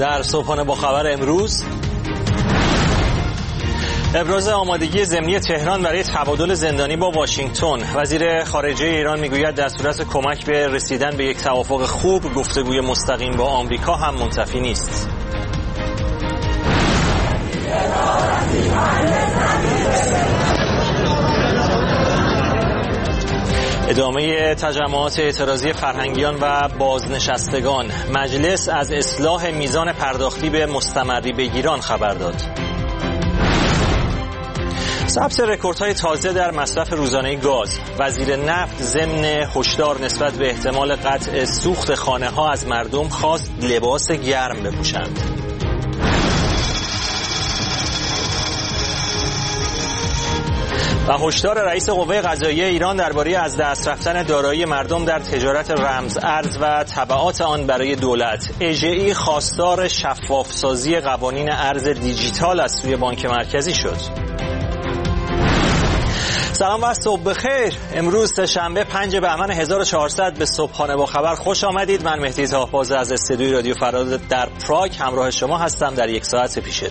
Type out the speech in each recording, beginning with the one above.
در صبحانه با خبر امروز، ابراز آمادگی ضمنی تهران برای تبادل زندانی با واشنگتن. وزیر خارجه ایران میگوید در صورت کمک به رسیدن به یک توافق خوب، گفتگوی مستقیم با آمریکا هم منتفی نیست. ادامه تجمعات اعتراضی فرهنگیان و بازنشستگان. مجلس از اصلاح میزان پرداختی به مستمری بگیران خبر داد. ثبت رکوردهای تازه در مصرف روزانه گاز. وزیر نفت ضمن هشدار نسبت به احتمال قطع سوخت خانه‌ها از مردم خواست لباس گرم بپوشند. و هشدار رئیس قوه قضاییه ایران درباره از دست رفتن دارایی مردم در تجارت رمز ارز و تبعات آن برای دولت. AGI خواستار شفافسازی قوانین ارز دیجیتال از سوی بانک مرکزی شد. سلام و صبح بخیر. امروز سه‌شنبه 5 بهمن 1400 به صبحانه با خبر خوش آمدید. من مهدی طاه‌باز از استودیوی رادیو فردا در پراگ همراه شما هستم در یک ساعت پیش رو.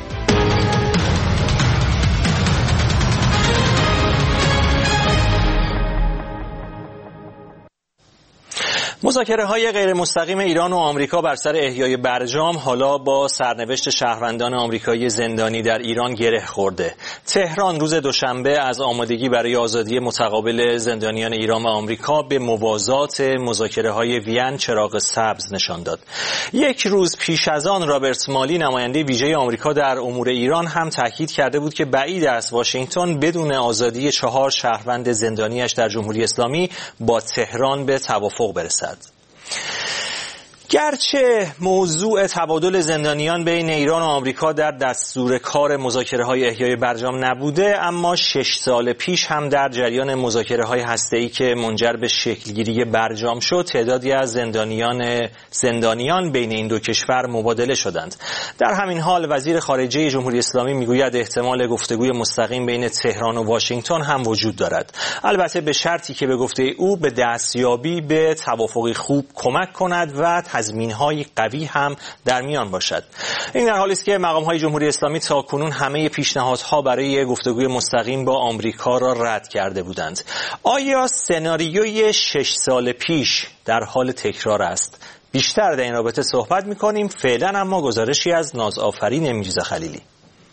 مذاکره‌های غیر مستقیم ایران و آمریکا بر سر احیای برجام حالا با سرنوشت شهروندان آمریکایی زندانی در ایران گره خورده. تهران روز دوشنبه از آمادگی برای آزادی متقابل زندانیان ایران و آمریکا به موازات مذاکره‌های وین چراغ سبز نشان داد. یک روز پیش از آن رابرت مالی نماینده ویژه آمریکا در امور ایران هم تاکید کرده بود که بعید است واشنگتن بدون آزادی 4 شهروند زندانیش در جمهوری اسلامی با تهران به توافق برسد. گرچه موضوع تبادل زندانیان بین ایران و آمریکا در دستور کار مذاکره‌های احیای برجام نبوده، اما 6 سال پیش هم در جریان مذاکره‌های هسته‌ای که منجر به شکلگیری برجام شد، تعدادی از زندانیان بین این دو کشور مبادله شدند. در همین حال وزیر خارجه جمهوری اسلامی میگوید احتمال گفتگوی مستقیم بین تهران و واشنگتن هم وجود دارد، البته به شرطی که به گفته او به دستیابی به توافقی خوب کمک کند و تضمین‌های قوی هم در میان باشد. این در حالی است که مقام‌های جمهوری اسلامی تاکنون همه پیشنهادها برای گفتگوی مستقیم با آمریکا را رد کرده بودند. آیا سناریوی 6 سال پیش در حال تکرار است؟ بیشتر در این رابطه صحبت می‌کنیم. فعلا اما گزارشی از نازآفرین میرزا خلیلی.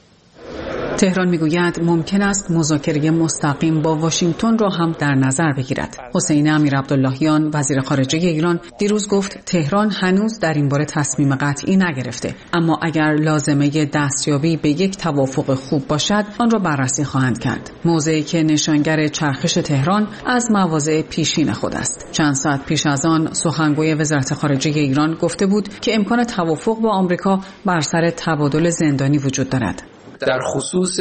تهران میگوید ممکن است مذاکره مستقیم با واشنگتن را هم در نظر بگیرد. حسین امیرعبداللهیان وزیر خارجه ایران دیروز گفت تهران هنوز در این باره تصمیم قطعی نگرفته، اما اگر لازمه دستیابی به یک توافق خوب باشد آن را بررسی خواهند کرد. موضعی که نشانگر چرخش تهران از مواضع پیشین خود است. چند ساعت پیش از آن سخنگوی وزارت خارجه ایران گفته بود که امکان توافق با آمریکا بر سر تبادل زندانی وجود دارد. در خصوص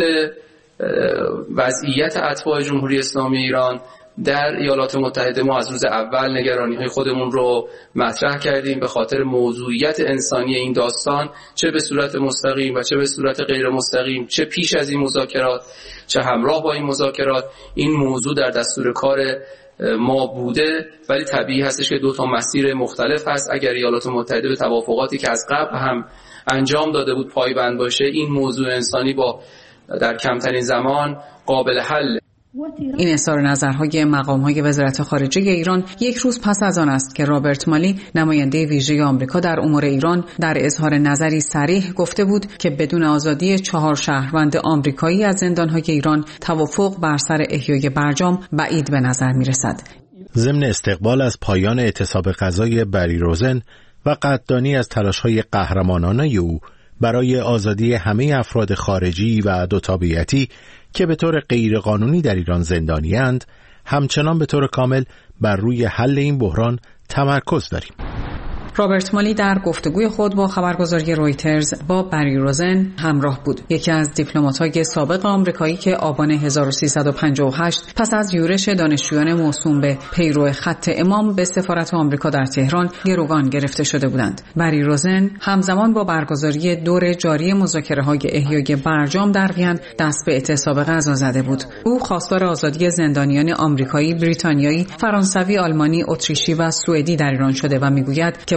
وضعیت اتباع جمهوری اسلامی ایران در ایالات متحده ما از روز اول نگرانی‌های خودمون رو مطرح کردیم به خاطر موضوعیت انسانی این داستان، چه به صورت مستقیم و چه به صورت غیر مستقیم، چه پیش از این مذاکرات چه همراه با این مذاکرات. این موضوع در دستور کار ما بوده، ولی طبیعی هستش که 2 مسیر مختلف هست. اگر ایالات متحده به توافقاتی که از قبل هم انجام داده بود پایبند باشه، این موضوع انسانی با در کمترین زمان قابل حل. این اظهار نظرهای مقام‌های وزارت خارجه ایران یک روز پس از آن است که رابرت مالی نماینده ویژه آمریکا در امور ایران در اظهار نظری صریح گفته بود که بدون آزادی 4 شهروند آمریکایی از زندان‌های ایران توافق بر سر احیای برجام بعید به نظر می‌رسد. ضمن استقبال از پایان اعتصاب غذای بری روزن و قدردانی از تلاش‌های قهرمانانه او برای آزادی همه افراد خارجی و دو تابعیتی که به طور غیرقانونی در ایران زندانی‌اند، همچنان به طور کامل بر روی حل این بحران تمرکز داریم. رابرت مالی در گفتگوی خود با خبرگزاری رویترز با بری روزن همراه بود، یکی از دیپلمات‌های سابق آمریکایی که آبان 1358 پس از یورش دانشجویان موسوم به پیرو خط امام به سفارت آمریکا در تهران گروگان گرفته شده بودند. بری روزن همزمان با برگزاری دور جاری مذاکره‌های احیای برجام در وین دست به اعتصاب غذا زده بود. او خواستار آزادی زندانیان آمریکایی، بریتانیایی، فرانسوی، آلمانی، اتریشی و سوئدی در ایران شده و میگوید که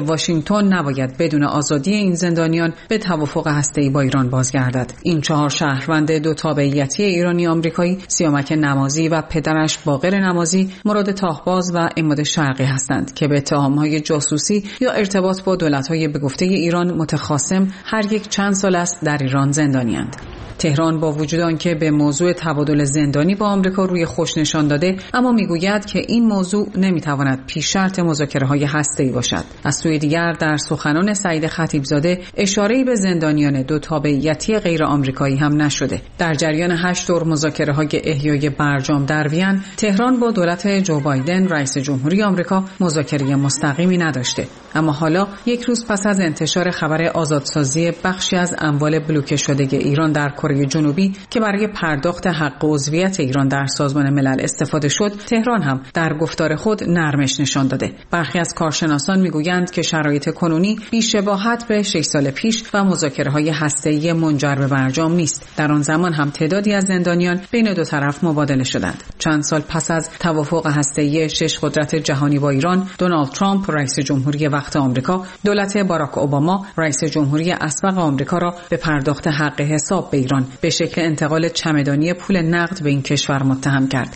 واشنگتن نباید بدون آزادی این زندانیان به توافق هسته‌ای با ایران بازگردد. این 4 شهروند 2 تابعیتی ایرانی آمریکایی، سیامک نمازی و پدرش باقر نمازی، مراد تاهباز و عماد شرقی هستند که به اتهام‌های جاسوسی یا ارتباط با دولت‌های به گفته ایران متخاصم هر یک چند سال است در ایران زندانی‌اند. تهران با وجود آنکه به موضوع تبادل زندانی با آمریکا روی خوش نشان داده، اما میگوید که این موضوع نمیتواند پیش شرط مذاکره‌های هسته‌ای باشد. از سوی دیگر در سخنان سعید خطیبزاده اشاره‌ای به زندانیان 2 تابعیتی غیر آمریکایی هم نشده. در جریان 8 دور مذاکره‌های احیای برجام در وین، تهران با دولت جو بایدن رئیس جمهوری آمریکا مذاکره مستقیمی نداشته. اما حالا یک روز پس از انتشار خبر آزادسازی بخشی از اموال بلوکه شده ایران در کره جنوبی که برای پرداخت حق عضویت ایران در سازمان ملل استفاده شد، تهران هم در گفتار خود نرمش نشان داده. برخی از کارشناسان میگویند که شرایط کنونی بی‌شباهت به 6 سال پیش و مذاکره‌های هسته‌ای منجر به برجام نیست. در آن زمان هم تعدادی از زندانیان بین 2 طرف مبادله شدند. چند سال پس از توافق هسته‌ای 6 قدرت جهانی با ایران، دونالد ترامپ رئیس جمهوری وقت آمریکا، دولت باراک اوباما رئیس جمهوری اسبق آمریکا را به پرداخت حق حساب به ایران به شکل انتقال چمدانی پول نقد به این کشور متهم کرد.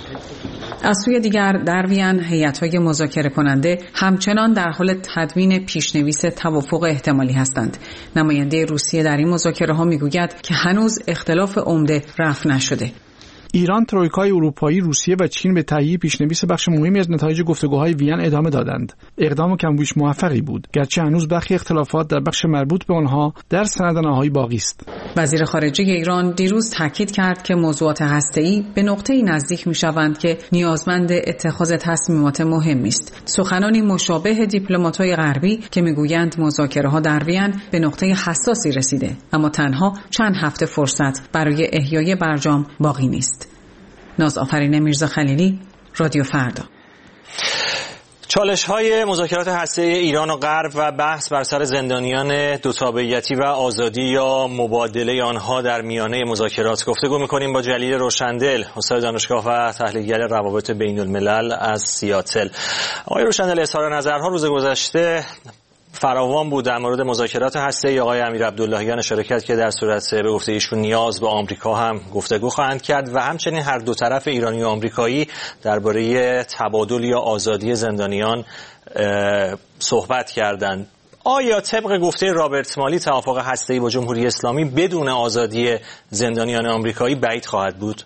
از سوی دیگر در وین هیئت‌های مذاکره کننده همچنان در حال تدوین پیشنویس توافق احتمالی هستند. نماینده روسیه در این مذاکره‌ها میگوید که هنوز اختلاف عمده رفع نشده. ایران، ترویکای اروپایی، روسیه و چین به تهیه پیشنویس بخش مهمی از نتایج گفتگوهای وین ادامه دادند. اقدام کم‌بیش موفقی بود، گرچه هنوز برخی اختلافات در بخش مربوط به آنها در سند نهایی باقی است. وزیر خارجه ایران دیروز تاکید کرد که موضوعات هسته‌ای به نقطه‌ای نزدیک می‌شوند که نیازمند اتخاذ تصمیمات مهمی است. سخنانی مشابه دیپلمات‌های غربی که می‌گویند مذاکره‌ها در وین به نقطه حساسی رسیده، اما تنها چند هفته فرصت برای احیای برجام باقی نیست. نازآفرین میرزا خلیلی، رادیو فردا. چالش‌های مذاکرات هسته‌ای ایران و غرب و بحث بر سر زندانیان 2 تابعیتی و آزادی یا مبادله آنها در میانه مذاکرات گفتگو می‌کنیم با جلیل روشندل، استاد دانشگاه و تحلیلگر روابط بین‌الملل از سیاتل. آقای روشندل، اظهار نظرها روز گذشته فراوان بود در مورد مذاکرات هسته‌ای. آقای امیر عبداللهیان اشاره کرد که در صورت به گفته ایشون نیاز به آمریکا هم گفتگو خواهند کرد و همچنین هر 2 طرف ایرانی و آمریکایی درباره تبادل یا آزادی زندانیان صحبت کردند. آیا طبق گفته رابرت مالی توافق هسته‌ای با جمهوری اسلامی بدون آزادی زندانیان آمریکایی بعید خواهد بود؟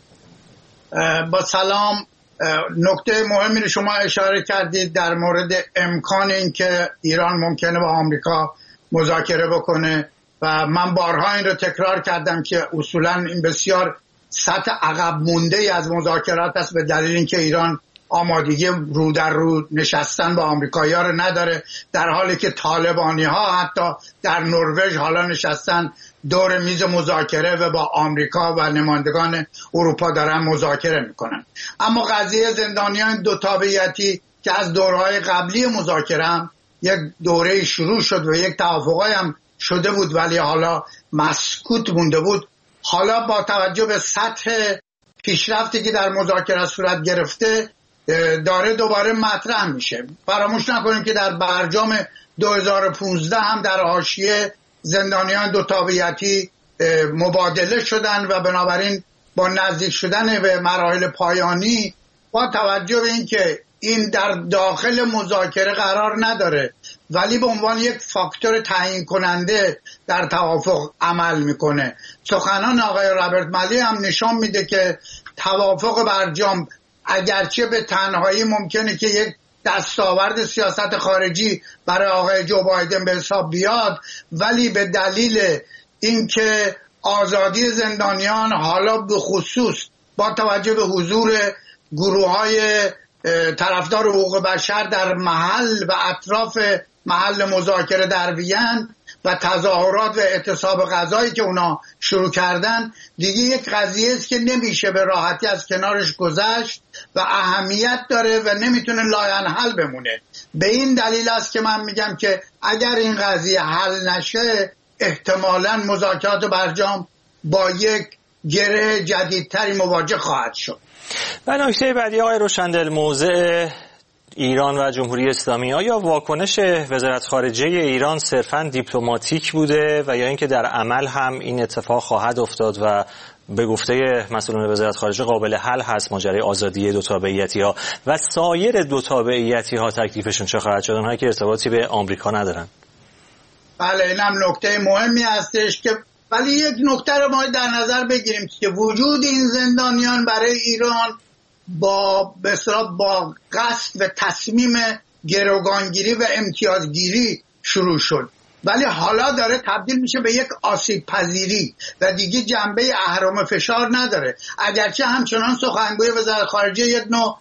با سلام. نکته مهمی رو شما اشاره کردید در مورد امکان اینکه ایران ممکنه با آمریکا مذاکره بکنه و من بارها این رو تکرار کردم که اصولا این بسیار سطح عقب مونده از مذاکرات است، به دلیل اینکه ایران آمادگی رو در رو نشستن با آمریکایی‌ها رو نداره، در حالی که طالبانی‌ها حتی در نروژ حالا نشستن دور میز مذاکره و با آمریکا و نمایندگان اروپا دارن مذاکره میکنن. اما قضیه زندانیان 2 تابعیتی که از دورهای قبلی مذاکره هم یک دوره شروع شد و یک توافقی هم شده بود ولی حالا مسکوت مونده بود، حالا با توجه به سطح پیشرفتی که در مذاکره صورت گرفته داره دوباره مطرح میشه. فراموش نکنیم که در برجام 2015 هم در حاشیه زندانیان 2 تابعیتی مبادله شدن و بنابراین با نزدیک شدن به مراحل پایانی با توجه به اینکه این در داخل مذاکره قرار نداره ولی به عنوان یک فاکتور تعیین کننده در توافق عمل میکنه. سخنان آقای رابرت مالی هم نشان میده که توافق برجام اگرچه به تنهایی ممکنه که یک دستاورد سیاست خارجی برای آقای جو بایدن به حساب بیاد، ولی به دلیل اینکه آزادی زندانیان حالا به خصوص با توجه به حضور گروه‌های طرفدار حقوق بشر در محل و اطراف محل مذاکره در وین و تظاهرات و اعتصاب غذایی که اونا شروع کردن، دیگه یک قضیه است که نمیشه به راحتی از کنارش گذشت و اهمیت داره و نمیتونه لاینحل بمونه. به این دلیل است که من میگم که اگر این قضیه حل نشه احتمالاً مذاکرات برجام با یک گره جدیدتری مواجه خواهد شد. و نکته بعدی آقای روشندل، موضع ایران و جمهوری اسلامی، آیا واکنش وزارت خارجه ایران صرفاً دیپلماتیک بوده و یا اینکه در عمل هم این اتفاق خواهد افتاد و به گفته مسئولان وزارت خارجه قابل حل هست ماجرای آزادی دو تابعیتی‌ها و سایر دو تابعیتی‌ها تکلیفشون چه خواهد شد، اونهایی که ارتباطی به آمریکا ندارن؟ بله، اینم نکته مهمی هستش که ولی یک نکته رو ما در نظر بگیریم که وجود این زندانیان برای ایران با قصد و تصمیم گروگانگیری و امتیازگیری شروع شد، ولی حالا داره تبدیل میشه به یک آسیب پذیری و دیگه جنبه اهرم فشار نداره. اگرچه همچنان سخنگوی وزارت خارجه یک نوع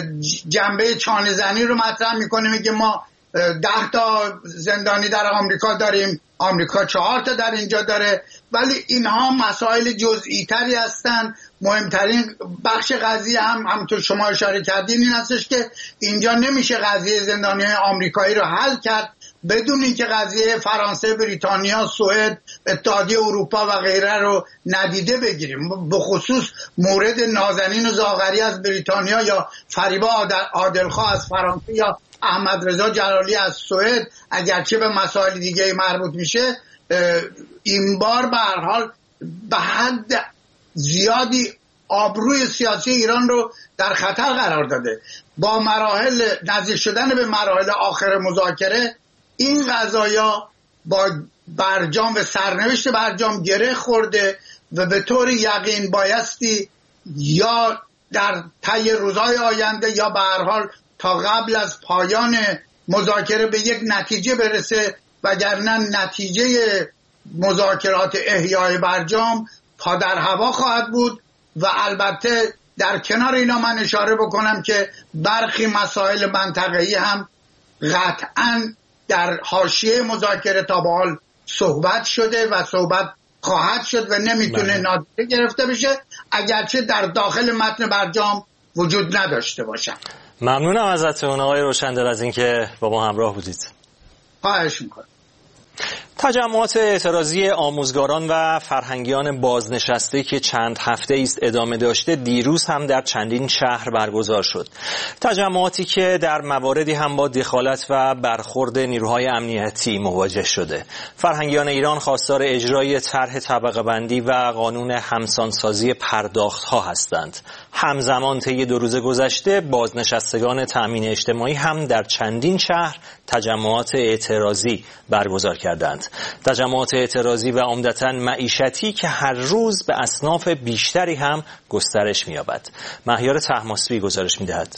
جنبه چانه زنی رو مطرح میکنه، میگه ما 10 تا زندانی در آمریکا داریم، آمریکا 4 تا در اینجا داره، ولی اینها مسائل جزئی تری هستن. مهمترین بخش قضیه هم تو شما اشاره کردین این هستش که اینجا نمیشه قضیه زندانیان آمریکایی رو حل کرد بدون اینکه قضیه فرانسه، بریتانیا، سوئد، اتحادیه اروپا و غیره رو ندیده بگیریم. به خصوص مورد نازنین و زاغری از بریتانیا یا فریبا عادلخواه از فرانسه یا احمد رضا جلالی از سوئد، اگرچه به مسائل دیگه مربوط میشه، این بار به هر حال به حد زیادی آبروی سیاسی ایران رو در خطر قرار داده. با مراحل نزدیک شدن به مراحل آخر مذاکره این قضایا با برجام و سرنوشت برجام گره خورده و به طور یقین بایستی یا در طی روزهای آینده یا به هر حال تا قبل از پایان مذاکره به یک نتیجه برسه، وگرنه نتیجه مذاکرات احیای برجام پا در هوا خواهد بود. و البته در کنار اینا من اشاره بکنم که برخی مسائل منطقه‌ای هم قطعاً در حاشیه مذاکره تا به حال صحبت شده و صحبت خواهد شد و نمیتونه نادیده گرفته بشه، اگرچه در داخل متن برجام وجود نداشته باشن. ممنونم ازتون آقای روشندل از اینکه با ما همراه بودید. خواهش میکنم. تجمعات اعتراضی آموزگاران و فرهنگیان بازنشسته که چند هفته است ادامه داشته دیروز هم در چندین شهر برگزار شد. تجمعاتی که در مواردی هم با دخالت و برخورد نیروهای امنیتی مواجه شده. فرهنگیان ایران خواستار اجرای طرح طبقه بندی و قانون همسانسازی پرداخت‌ها هستند. همزمان طی 2 روز گذشته بازنشستگان تأمین اجتماعی هم در چندین شهر تجمعات اعتراضی برگزار کردند. تجمعات اعتراضی و عمدتاً معیشتی که هر روز به اصناف بیشتری هم گسترش می‌یابد. مهیار طهماسبی گزارش می‌دهد.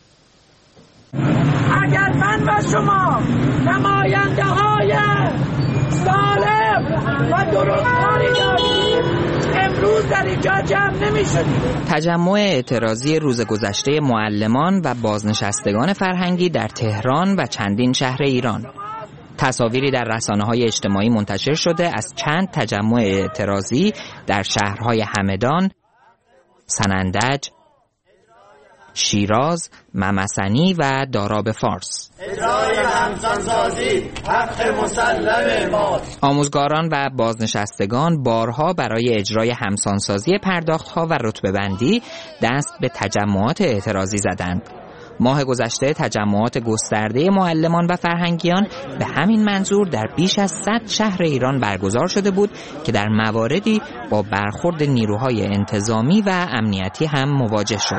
اگر من و شما نماینده‌های سالم و درستکاری داشتیم امروز در اینجا جمع نمی‌شدیم. تجمع اعتراضی روز گذشته معلمان و بازنشستگان فرهنگی در تهران و چندین شهر ایران. تصاویری در رسانه‌های اجتماعی منتشر شده از چند تجمع اعتراضی در شهرهای همدان، سنندج، شیراز، ممسنی و داراب فارس. اجرای همسانسازی حق مسلم ماست. آموزگاران و بازنشستگان بارها برای اجرای همسانسازی پرداخت‌ها و رتبه‌بندی دست به تجمعات اعتراضی زدند. ماه گذشته تجمعات گسترده معلمان و فرهنگیان به همین منظور در بیش از 100 شهر ایران برگزار شده بود که در مواردی با برخورد نیروهای انتظامی و امنیتی هم مواجه شد.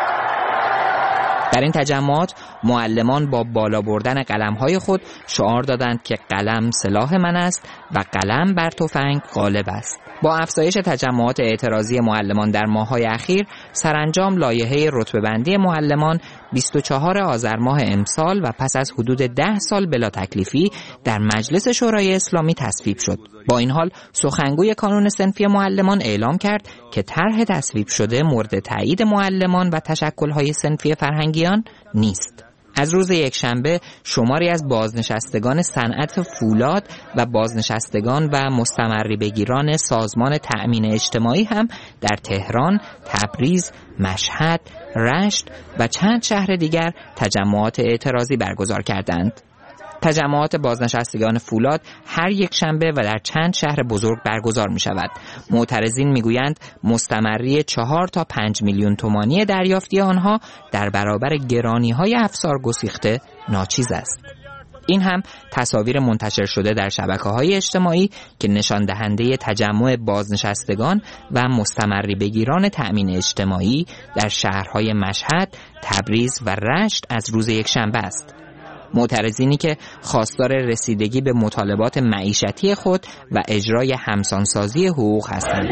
در این تجمعات معلمان با بالا بردن قلم‌های خود شعار دادند که قلم سلاح من است و قلم بر تفنگ غالب است. با افزایش تجمعات اعتراضی معلمان در ماه‌های اخیر، سرانجام لایحه رتبه‌بندی معلمان 24 آذر ماه امسال و پس از حدود 10 سال بلا تکلیفی در مجلس شورای اسلامی تصویب شد. با این حال سخنگوی کانون صنفی معلمان اعلام کرد که طرح تصویب شده مورد تایید معلمان و تشکل‌های صنفی فرهنگیان نیست. از روز یکشنبه شماری از بازنشستگان صنعت فولاد و بازنشستگان و مستمری بگیران سازمان تأمین اجتماعی هم در تهران، تبریز، مشهد، رشت و چند شهر دیگر تجمعات اعتراضی برگزار کردند. تجمعات بازنشستگان فولاد هر یک شنبه و در چند شهر بزرگ برگزار می شود. معترضین می گویند مستمری 4 تا 5 میلیون تومانی دریافتی آنها در برابر گرانی‌های افسار گسیخته ناچیز است. این هم تصاویر منتشر شده در شبکه‌های اجتماعی که نشان دهنده تجمع بازنشستگان و مستمری بگیران تأمین اجتماعی در شهرهای مشهد، تبریز و رشت از روز یکشنبه است. معترضینی که خواستار رسیدگی به مطالبات معیشتی خود و اجرای همسانسازی حقوق هستند.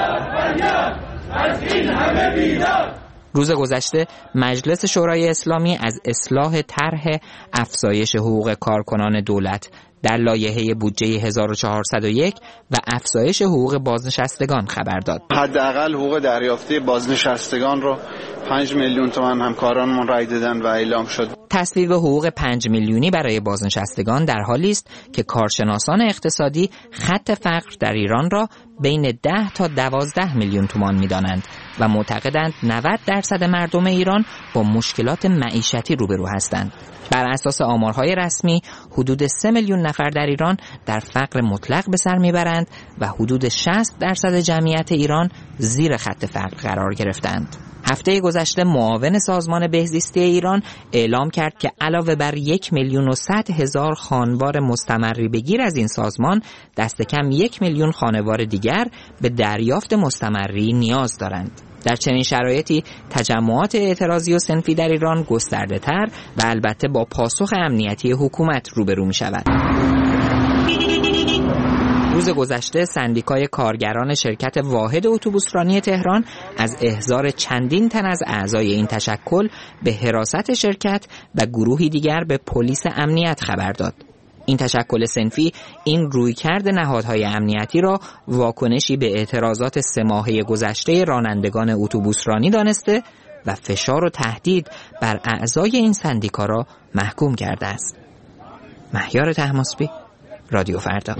روز گذشته مجلس شورای اسلامی از اصلاح طرح افزایش حقوق کارکنان دولت در لایحه بودجه 1401 و افزایش حقوق بازنشستگان خبر داد. حداقل حقوق دریافتی بازنشستگان رو 5 میلیون تومان همکارانمون رای دادن و اعلام شد. تصویب حقوق 5 میلیونی برای بازنشستگان در حالی است که کارشناسان اقتصادی خط فقر در ایران را بین 10 تا 12 میلیون تومان می‌دانند و معتقدند 90% مردم ایران با مشکلات معیشتی روبرو هستند. بر اساس آمارهای رسمی حدود 3 میلیون نفر در ایران در فقر مطلق به سر میبرند و حدود 60% جمعیت ایران زیر خط فقر قرار گرفتند. هفته گذشته معاون سازمان بهزیستی ایران اعلام کرد که علاوه بر 1,100,000 خانوار مستمری بگیر از این سازمان، دست کم 1 میلیون خانوار دیگر به دریافت مستمری نیاز دارند. در چنین شرایطی تجمعات اعتراضی و صنفی در ایران گسترده تر و البته با پاسخ امنیتی حکومت روبرو می شود. روز گذشته سندیکای کارگران شرکت واحد اتوبوسرانی تهران از احضار چندین تن از اعضای این تشکل به حراست شرکت و گروهی دیگر به پلیس امنیت خبر داد. این تشکل صنفی این رویکرد نهادهای امنیتی را واکنشی به اعتراضات 3 ماهه گذشته رانندگان اتوبوسرانی دانسته و فشار و تهدید بر اعضای این سندیکا را محکوم کرده است. مهیار طهماسبی، رادیو فردا.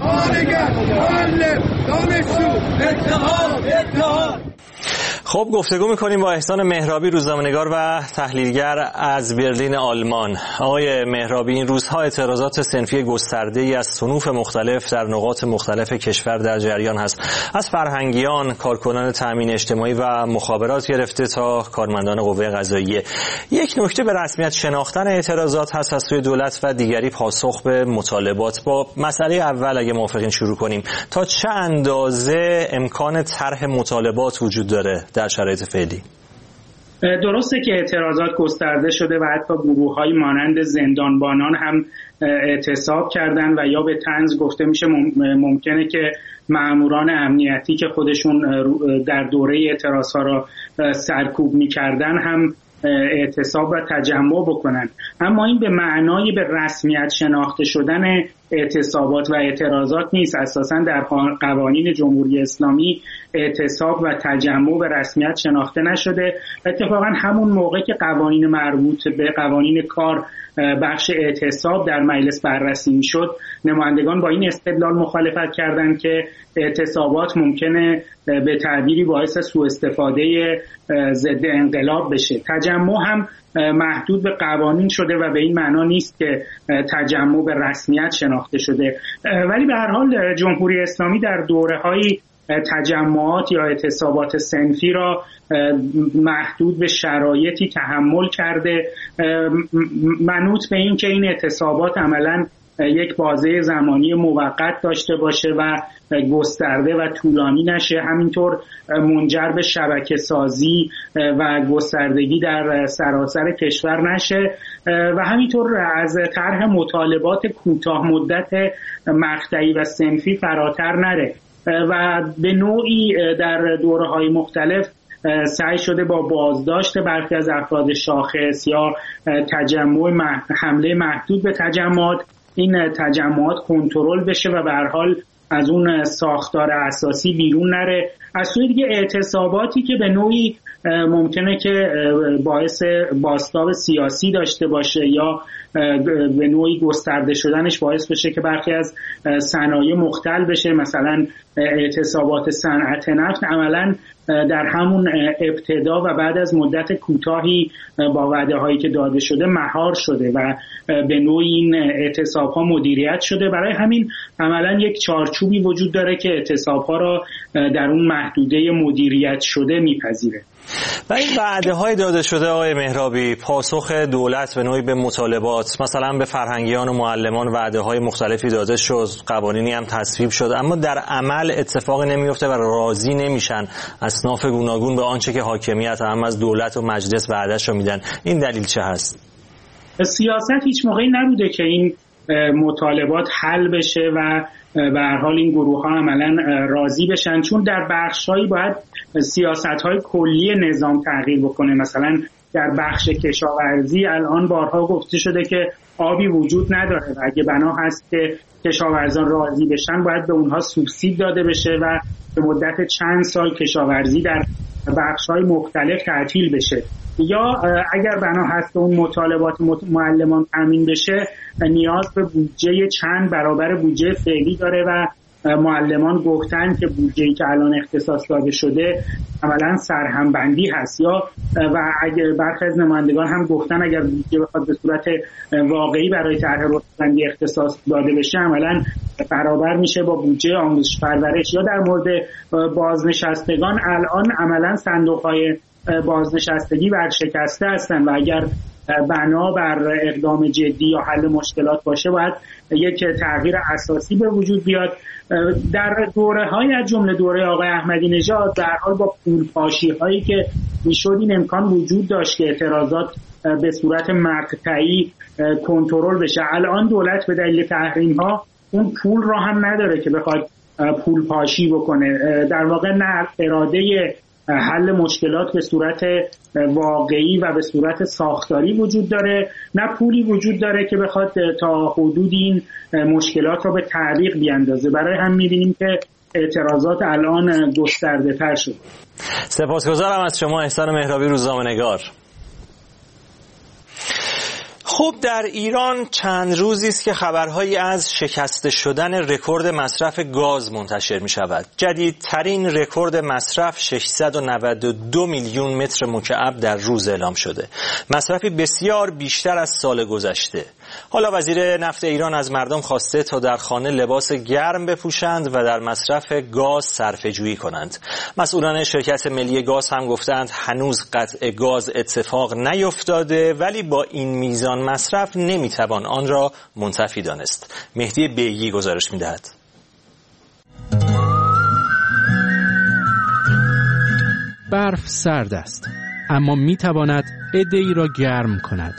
خب گفتگو میکنیم با احسان مهرابی، روزنامه‌نگار و تحلیلگر از برلین آلمان. آقای مهرابی، این روزها اعتراضات صنفی گسترده‌ای از صنوف مختلف در نقاط مختلف کشور در جریان هست، از فرهنگیان، کارکنان تأمین اجتماعی و مخابرات گرفته تا کارمندان قوه قضاییه. یک نکته به رسمیت شناختن اعتراضات هست از سوی دولت و دیگری پاسخ به مطالبات. با مسئله اول اگه موافقین شروع کنیم، تا چه اندازه امکان طرح مطالبات وجود داره در شرایط فعلی؟ درسته که اعتراضات گسترده شده و حتی گروه‌های مانند زندانبانان هم اعتصاب کردن و یا به طنز گفته میشه ممکنه که ماموران امنیتی که خودشون در دوره اعتراضها را سرکوب میکردن هم اعتصاب و تجمع بکنن. اما این به معنای به رسمیت شناخته شدن اعتصابات و اعتراضات نیست. اساساً در قوانین جمهوری اسلامی اعتصاب و تجمع به رسمیت شناخته نشده. اتفاقاً همون موقع که قوانین مربوط به قوانین کار بخش اعتصاب در مجلس بررسی میشد، نمایندگان با این استدلال مخالفت کردند که اعتصابات ممکنه به تعبیری باعث سوء استفاده ضد انقلاب بشه. تجمع هم محدود به قوانین شده و به این معنا نیست که تجمع به رسمیت شناخته شده. ولی به هر حال جمهوری اسلامی در دوره‌های تجمعات یا اعتصابات صنفی را محدود به شرایطی تحمل کرده، منوط به این که این اعتصابات عملاً یک بازه زمانی موقت داشته باشه و گسترده و طولانی نشه، همینطور منجر به شبکه سازی و گستردگی در سراسر کشور نشه و همینطور از طرح مطالبات کوتاه مدت مقطعی و صنفی فراتر نره و به نوعی در دوره‌های مختلف سعی شده با بازداشت برخی از افراد شاخص یا حمله محدود به تجمعات این تجمعات کنترل بشه و به هر حال از اون ساختار اساسی بیرون نره. از سوی دیگه اعتصاباتی که به نوعی ممکنه که باعث بازتاب سیاسی داشته باشه یا به نوعی گسترده شدنش باعث بشه که برخی از صنایع مختل بشه. مثلا اعتصابات صنعت نفت عملاً در همون ابتدا و بعد از مدت کوتاهی با وعده هایی که داده شده مهار شده و به نوعی این اعتصاب ها مدیریت شده. برای همین عملاً یک چارچوبی وجود داره که اعتصاب ها را در اون محدوده مدیریت شده میپذیره. و این وعده های داده شده آقای مهرابی، پاسخ دولت به نوعی به مطالبات، مثلا به فرهنگیان و معلمان وعده های مختلفی داده شد، قوانینی هم تصویب شد، اما در عمل اتفاقی نمیفته و راضی نمیشن اصناف گوناگون به آنچه که حاکمیت هم از دولت و مجلس وعده‌اش رو میدن. این دلیل چه هست؟ سیاست هیچ موقعی نبوده که این مطالبات حل بشه و به هر حال این گروه ها عملا راضی بشن، چون در بخش‌هایی باید سیاست‌های کلی نظام تغییر بکنه. مثلا در بخش کشاورزی الان بارها گفته شده که آبی وجود نداره و اگه بنا هست که کشاورزان راضی بشن باید به اونها سوبسید داده بشه و به مدت چند سال کشاورزی در بخش‌های مختلف تعطیل بشه. یا اگر بنا هست اون مطالبات معلمان تامین بشه، نیاز به بودجه چند برابر بودجه فعلی داره و معلمان گفتن که بودجه‌ای که الان اختصاص داده شده عملاً سرهمبندی هست. یا و اگر برخی از نمایندگان هم گفتن اگر بودجه بخواد به صورت واقعی برای طرح رتبه‌بندی اختصاص داده بشه عملاً برابر میشه با بودجه آموزش پرورش. یا در مورد بازنشستگان الان عملاً صندوق‌های بازنشستگی ورشکسته هستن و اگر بنا بر اقدام جدی یا حل مشکلات باشه باید یک تغییر اساسی به وجود بیاد. در دوره‌های از جمله دوره آقای احمدی نژاد در حال با پولپاشی‌هایی که میشد این امکان وجود داشت که اعتراضات به صورت مقطعی کنترل بشه. الان دولت به دلیل تحریم‌ها اون پول را هم نداره که بخواد پولپاشی بکنه. در واقع نه اراده حل مشکلات به صورت واقعی و به صورت ساختاری وجود داره، نه پولی وجود داره که بخواد تا حدود این مشکلات را به تعویق بیاندازه. برای هم می‌بینیم که اعتراضات الان گسترده تر شد. سپاسگزارم از شما احسان مهرابی، روزنامه‌نگار. خب در ایران چند روزی است که خبرهایی از شکسته شدن رکورد مصرف گاز منتشر می شود. جدیدترین رکورد مصرف 692 میلیون متر مکعب در روز اعلام شده. مصرفی بسیار بیشتر از سال گذشته. حالا وزیر نفت ایران از مردم خواسته تا در خانه لباس گرم بپوشند و در مصرف گاز صرفه‌جویی کنند. مسئولان شرکت ملی گاز هم گفتند هنوز قطع گاز اتفاق نیفتاده، ولی با این میزان مصرف نمیتوان آن را منتفی دانست. مهدی بیگی گزارش میدهد. برف سرد است، اما میتواند عده‌ای را گرم کند.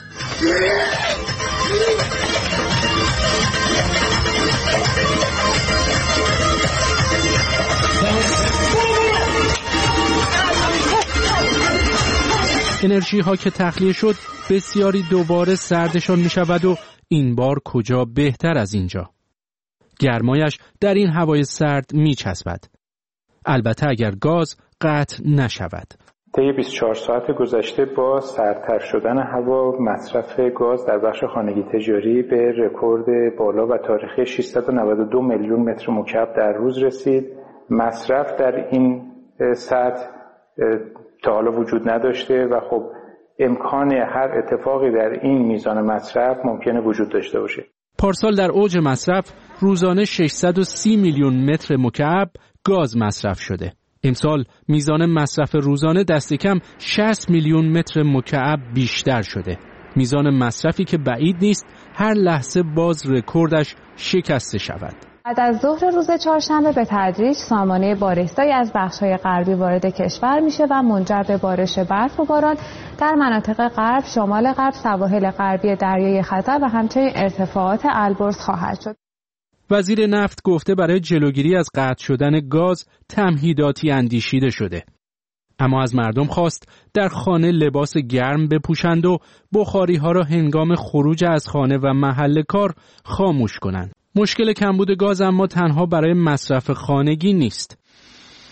انرژی ها که تخلیه شد بسیاری دوباره سردشان می شود و این بار کجا بهتر از اینجا. گرمایش در این هوای سرد می چسبد. البته اگر گاز قطع نشود. طی 24 ساعت گذشته با سردتر شدن هوا مصرف گاز در بخش خانگی تجاری به رکورد بالا و تاریخی 692 میلیون متر مکعب در روز رسید. مصرف در این سطح تا حالا وجود نداشته و خب امکان هر اتفاقی در این میزان مصرف ممکنه وجود داشته باشه. پارسال در اوج مصرف روزانه 630 میلیون متر مکعب گاز مصرف شده. امسال میزان مصرف روزانه دست کم 60 میلیون متر مکعب بیشتر شده. میزان مصرفی که بعید نیست هر لحظه باز رکوردش شکسته شود. بعد از ظهر روز چهارشنبه به تدریج سامانه بارش‌زایی از بخش‌های غربی وارد کشور میشه و منجر به بارش برف و باران در مناطق غرب، شمال غرب، سواحل غربی دریای خزر و همچنین ارتفاعات البرز خواهد شد. وزیر نفت گفته برای جلوگیری از قطع شدن گاز تمهیداتی اندیشیده شده. اما از مردم خواست در خانه لباس گرم بپوشند و بخاری‌ها را هنگام خروج از خانه و محل کار خاموش کنند. مشکل کمبود گاز اما تنها برای مصرف خانگی نیست.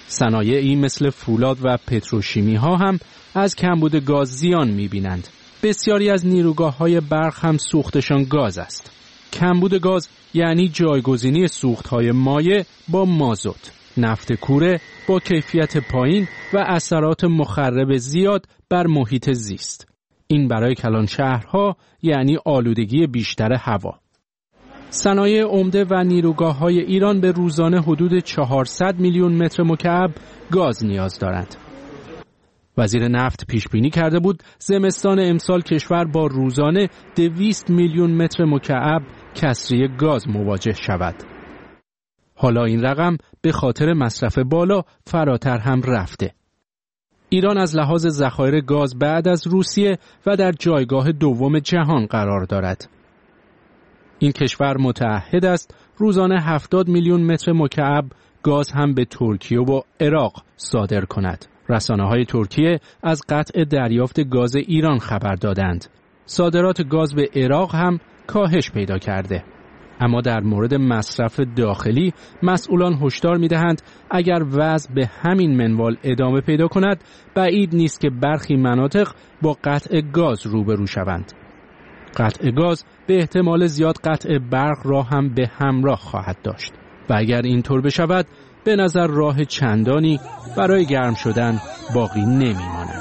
صنایعی مثل فولاد و پتروشیمی ها هم از کمبود گاز زیان می‌بینند. بسیاری از نیروگاه‌های برق هم سوختشان گاز است. کمبود گاز یعنی جایگزینی سوخت‌های مایع با مازوت، نفت کوره با کیفیت پایین و اثرات مخرب زیاد بر محیط زیست. این برای کلان شهرها یعنی آلودگی بیشتر هوا. صنایع عمده و نیروگاه‌های ایران به روزانه حدود 400 میلیون متر مکعب گاز نیاز دارند. وزیر نفت پیشبینی کرده بود زمستان امسال کشور با روزانه 200 میلیون متر مکعب کسری گاز مواجه شود. حالا این رقم به خاطر مصرف بالا فراتر هم رفته. ایران از لحاظ ذخایر گاز بعد از روسیه و در جایگاه دوم جهان قرار دارد. این کشور متعهد است روزانه 70 میلیون متر مکعب گاز هم به ترکیه و عراق صادر کند. رسانه‌های ترکیه از قطع دریافت گاز ایران خبر دادند. صادرات گاز به عراق هم کاهش پیدا کرده. اما در مورد مصرف داخلی مسئولان هشدار می‌دهند اگر وضع به همین منوال ادامه پیدا کند بعید نیست که برخی مناطق با قطع گاز روبرو شوند. قطع گاز به احتمال زیاد قطع برق را هم به همراه خواهد داشت و اگر اینطور بشود به نظر راه چندانی برای گرم شدن باقی نمی‌ماند.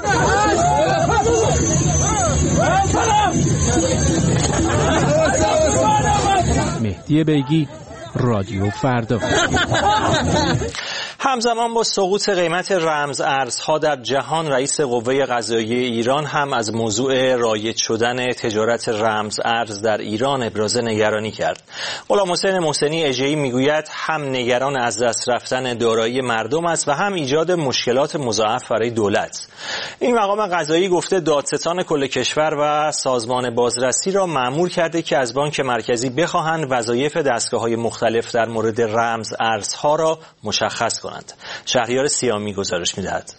مهدی بیگی، رادیو فردا. همزمان با سقوط قیمت رمز ارزها در جهان، رئیس قوه قضاییه ایران هم از موضوع رایج شدن تجارت رمز ارز در ایران ابراز نگرانی کرد. غلام حسین محسنی اژه‌ای میگوید هم نگران از دست رفتن دارایی مردم است و هم ایجاد مشکلات مضاعف برای دولت. این مقام قضایی گفته دادستان کل کشور و سازمان بازرسی را مأمور کرده که از بانک مرکزی بخواهند وظایف دستگاه‌های مختلف در مورد رمز ارزها را مشخص کنند. شهریار سیامی گزارش می‌دهد.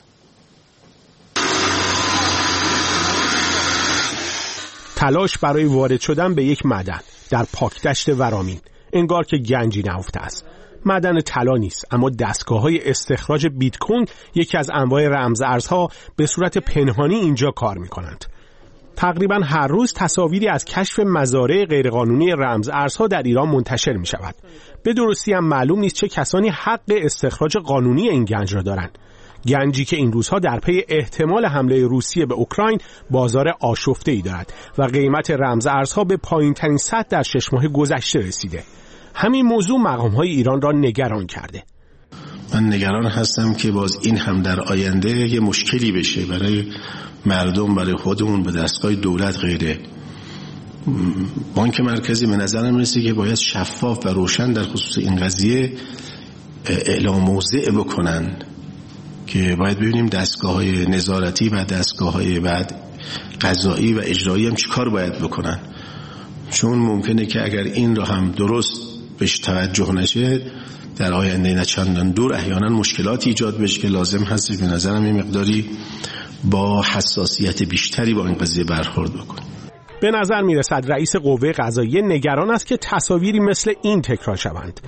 تلاش برای وارد شدن به یک معدن در پاکدشت ورامین، انگار که گنجی نهفته است. معدن طلا نیست، اما دستگاه‌های استخراج بیت کوین، یکی از انواع رمز ارزها، به صورت پنهانی اینجا کار می‌کنند. تقریبا هر روز تصاویری از کشف مزارع غیرقانونی رمز ارزها در ایران منتشر می شود. به درستی هم معلوم نیست چه کسانی حق استخراج قانونی این گنج را دارند. گنجی که این روزها در پی احتمال حمله روسیه به اوکراین بازار آشفته‌ای دارد و قیمت رمز ارزها به پایین‌ترین سطح در 6 ماه گذشته رسیده. همین موضوع مقام‌های ایران را نگران کرده. من نگران هستم که باز این هم در آینده یه مشکلی بشه برای مردم، برای خودمون، به دستگاه دولت غیره. بانک مرکزی به نظرم میرسه که باید شفاف و روشن در خصوص این قضیه اعلام موضع بکنن که باید ببینیم دستگاه‌های نظارتی و دستگاه‌های بعد قضایی و اجرایی هم چیکار باید بکنن، چون ممکنه که اگر این را هم درست بهش توجه نشه در آینده نه چندان دور احیانا مشکلاتی ایجاد بشه که لازم هست به نظرم یه مقداری با حساسیت بیشتری با این قضیه برخورد بکنیم. به نظر میرسد رئیس قوه قضاییه نگران است که تصاویری مثل این تکرار شوند.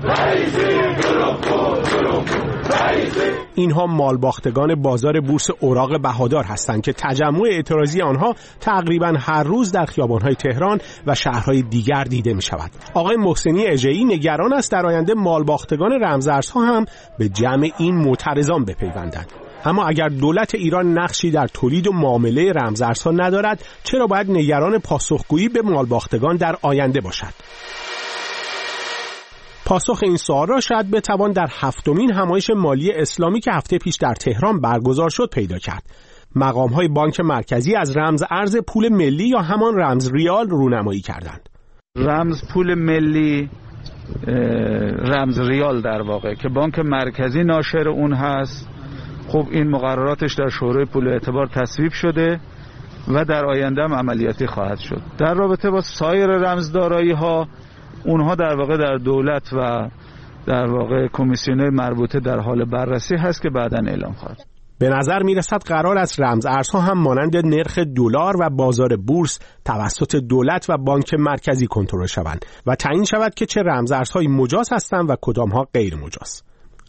اینها مالباختگان بازار بورس اوراق بهادار هستند که تجمع اعتراضی آنها تقریبا هر روز در خیابان‌های تهران و شهرهای دیگر دیده می شود. آقای محسنی اژه‌ای نگران است در آینده مالباختگان رمزارزها هم به جمع این معترضان بپیوندند. اما اگر دولت ایران نقشی در تولید و معامله رمزارزها ندارد، چرا باید نگران پاسخگویی به مالباختگان در آینده باشد؟ پاسخ این سوال را شاید بتوان در 7مین همایش مالی اسلامی که هفته پیش در تهران برگزار شد پیدا کرد. مقام‌های بانک مرکزی از رمز ارز پول ملی یا همان رمز ریال رونمایی کردند. رمز پول ملی، رمز ریال در واقع که بانک مرکزی ناشر اون هست، خب این مقرراتش در شورای پول اعتبار تصویب شده و در آینده هم عملیاتی خواهد شد. در رابطه با سایر رمزدارایی ها، اونها در واقع در دولت و در واقع کمیسیون مربوطه در حال بررسی هست که بعداً اعلام خواهد. به نظر میرسد قرار است رمز ارزها هم مانند نرخ دلار و بازار بورس توسط دولت و بانک مرکزی کنترل شوند و تعیین شود که چه رمز ارزهایی مجاز هستند و کدامها غیر مجاز.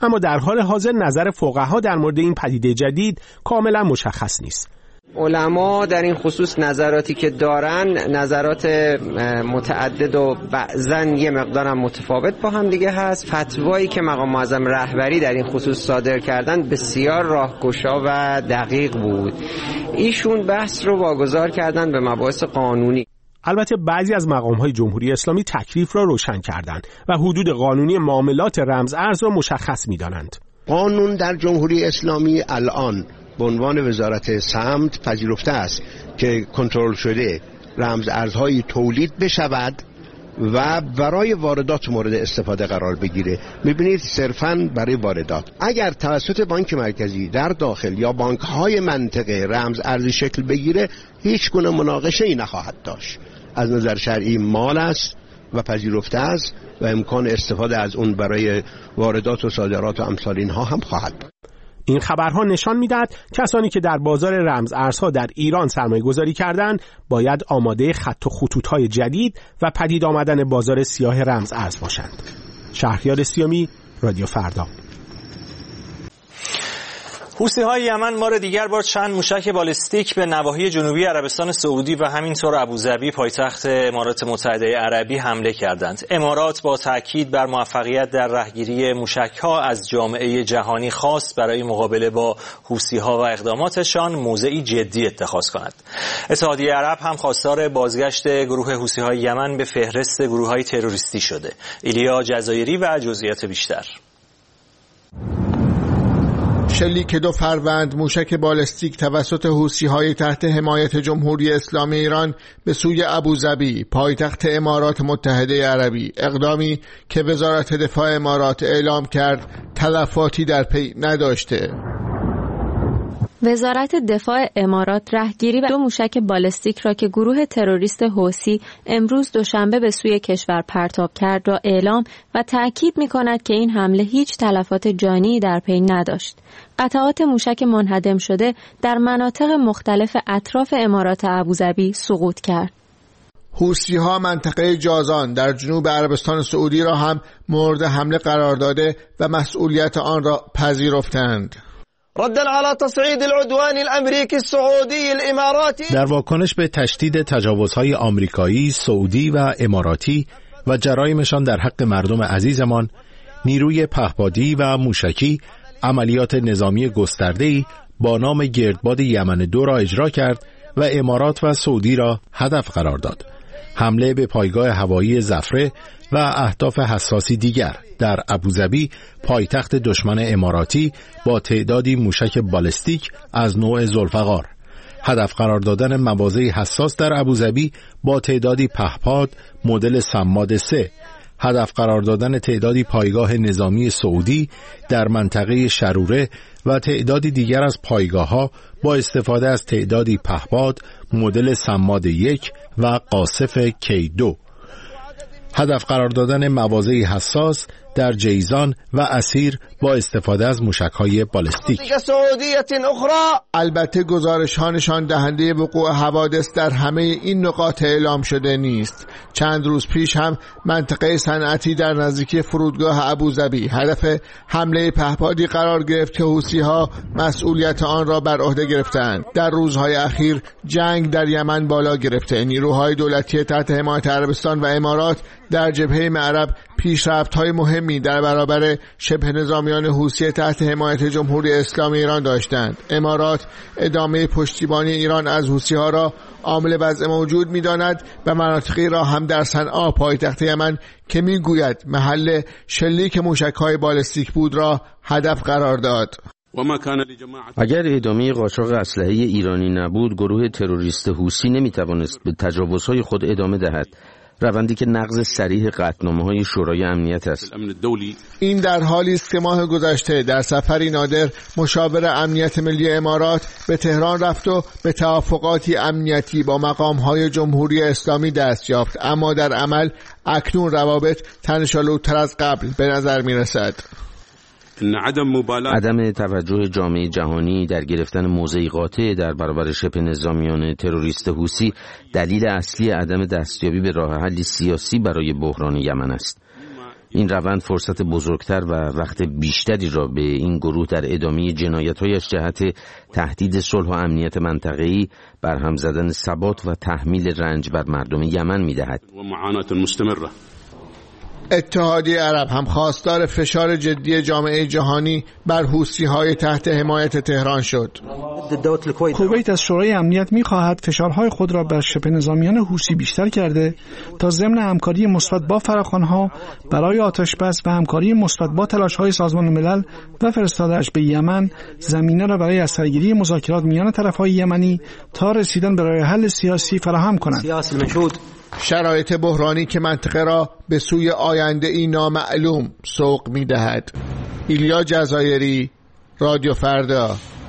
اما در حال حاضر نظر فقها در مورد این پدیده جدید کاملا مشخص نیست. علما در این خصوص نظراتی که دارن نظرات متعدد و بعضا یه مقدارم متفاوت با هم دیگه هست. فتوایی که مقام معظم رهبری در این خصوص صادر کردن بسیار راهگشا و دقیق بود. ایشون بحث رو واگذار کردن به مباحث قانونی. البته بعضی از مقام‌های جمهوری اسلامی تکلیف را روشن کردند و حدود قانونی معاملات رمز ارز را مشخص می‌دانند. قانون در جمهوری اسلامی الان به عنوان وزارت سمت پذیرفته است که کنترل شده رمز ارزهای تولید بشود و برای واردات مورد استفاده قرار بگیره. میبینید صرفاً برای واردات اگر توسط بانک مرکزی در داخل یا بانک‌های منطقه رمز ارزی شکل بگیره هیچ گونه مناقشه‌ای نخواهد داشت. از نظر شرعی مال است و پذیرفته است و امکان استفاده از اون برای واردات و صادرات و امثال اینها هم خواهد بود. این خبرها نشان می‌دهد کسانی که در بازار رمز ارزها در ایران سرمایه‌گذاری کردند باید آماده خط و خطوط‌های جدید و پدید آمدن بازار سیاه رمز ارز باشند. شهریار سیامی، رادیو فردا. حوثی‌های یمن بار دیگر چند موشک بالستیک به نواحی جنوبی عربستان سعودی و همینطور ابوظبی پایتخت امارات متحده عربی حمله کردند. امارات با تاکید بر موفقیت در رهگیری موشک‌ها از جامعه جهانی خواست برای مقابله با حوثی‌ها و اقداماتشان موضعی جدی اتخاذ کند. اتحادیه عرب هم خواستار بازگشت گروه حوثی‌های یمن به فهرست گروه‌های تروریستی شده. ایلیا جزایری و جزئیات بیشتر. شلیک 2 فروند موشک بالستیک توسط حوثی‌های تحت حمایت جمهوری اسلامی ایران به سوی ابوظبی پایتخت امارات متحده عربی، اقدامی که وزارت دفاع امارات اعلام کرد تلفاتی در پی نداشته. وزارت دفاع امارات رهگیری 2 موشک بالستیک را که گروه تروریست حوثی امروز دوشنبه به سوی کشور پرتاب کرد را اعلام و تأکید می‌کند که این حمله هیچ تلفات جانی در پی نداشت. قطعات موشک منهدم شده در مناطق مختلف اطراف امارات ابوظبی سقوط کرد. حوثی‌ها منطقه جازان در جنوب عربستان سعودی را هم مورد حمله قرار داده و مسئولیت آن را پذیرفتند. ردا على تصعيد العدوان الامریکی السعودی الاماراتی. در واکنش به تشدید تجاوزهای آمریکایی، سعودی و اماراتی و جرایمشان در حق مردم عزیزمان، نیروی پهپادی و موشکی عملیات نظامی گسترده‌ای با نام گردباد یمن 2 را اجرا کرد و امارات و سعودی را هدف قرار داد. حمله به پایگاه هوایی زفره و اهداف حساسی دیگر در ابوظبی پایتخت دشمن اماراتی با تعدادی موشک بالستیک از نوع ذوالفقار، هدف قرار دادن مواضع حساس در ابوظبی با تعدادی پهپاد مدل صماد 3، هدف قرار دادن تعدادی پایگاه نظامی سعودی در منطقه شروره و تعدادی دیگر از پایگاه‌ها با استفاده از تعدادی پهپاد مدل صماد 1 و قاصف کی2، هدف قرار دادن مواضع حساس در جیزان و اسیر با استفاده از موشک‌های بالستیک. البته گزارش‌ها نشان دهنده وقوع حوادث در همه این نقاط اعلام شده نیست. چند روز پیش هم منطقه صنعتی در نزدیکی فرودگاه ابوظبی هدف حمله پهپادی قرار گرفت که حوثی‌ها مسئولیت آن را بر عهده گرفتند. در روزهای اخیر جنگ در یمن بالا گرفته. نیروهای دولتی تحت حمایت عربستان و امارات در جبهه معرب پیشرفت‌های مهمی در برابر شبه نظامیان حوثی تحت حمایت جمهوری اسلامی ایران داشتند. امارات ادامه پشتیبانی ایران از حوثی‌ها را عامل وضع موجود می‌داند و مناطقی را هم در صنعا پایتخت یمن که می‌گوید محل شلیک موشک‌های بالستیک بود را هدف قرار داد. اگر ادامه قاچاق اسلحه ایرانی نبود، گروه تروریست حوثی نمی‌توانست به تجاوزهای خود ادامه دهد، روندی که نقض صریح قطعنامه‌های شورای امنیت است. این در حالی است که ماه گذشته در سفری نادر مشاور امنیت ملی امارات به تهران رفت و به توافقاتی امنیتی با مقام‌های جمهوری اسلامی دست یافت، اما در عمل اکنون روابط تنش‌آلودتر از قبل به نظر می‌رسد. عدم توجه جامعه جهانی در گرفتن موضعی قاطع در برابر شبه نظامیان تروریست حوثی دلیل اصلی عدم دستیابی به راه حل سیاسی برای بحران یمن است. این روند فرصت بزرگتر و وقت بیشتری را به این گروه در ادامه جنایت‌هایش جهت تهدید صلح و امنیت منطقه‌ای، برهم زدن ثبات و تحمیل رنج بر مردم یمن می‌دهد. اتحادیه عرب هم خواستار فشار جدی جامعه جهانی بر حوثی‌های تحت حمایت تهران شد. کویت از شورای امنیت می‌خواهد فشارهای خود را بر شبه نظامیان حوثی بیشتر کرده تا ضمن همکاری مثبت با فراخوان‌ها برای آتش‌بس و همکاری مثبت با تلاش‌های سازمان ملل و فرستاده‌اش به یمن زمینه را برای از سرگیری مذاکرات میان طرف‌های یمنی تا رسیدن به راه حل سیاسی فراهم کنند. شرایط بحرانی که منطقه را به سوی آینده‌ای نامعلوم سوق می‌دهد. ایلیا جزایری، رادیو فردا.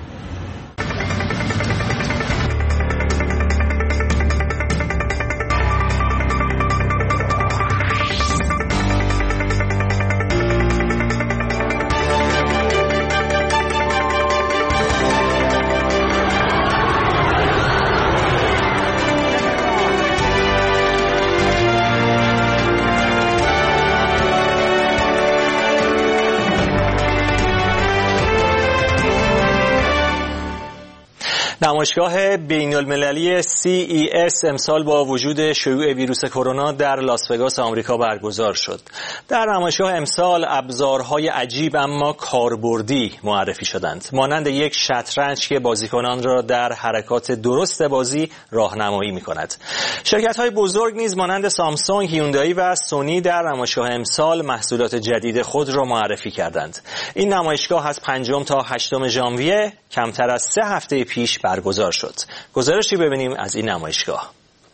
نمایشگاه بین‌المللی CES امسال با وجود شیوع ویروس کرونا در لاس وگاس آمریکا برگزار شد. در نمایشگاه امسال ابزارهای عجیب اما کاربردی معرفی شدند، مانند یک شطرنج که بازیکنان را در حرکات درست بازی راهنمایی می‌کند. شرکت‌های بزرگ نیز مانند سامسونگ، هیوندای و سونی در نمایشگاه امسال محصولات جدید خود را معرفی کردند. این نمایشگاه از 5 تا 8 ژانویه کمتر از 3 هفته پیش برگزار شد. گزارشی ببینیم از این نمایشگاه.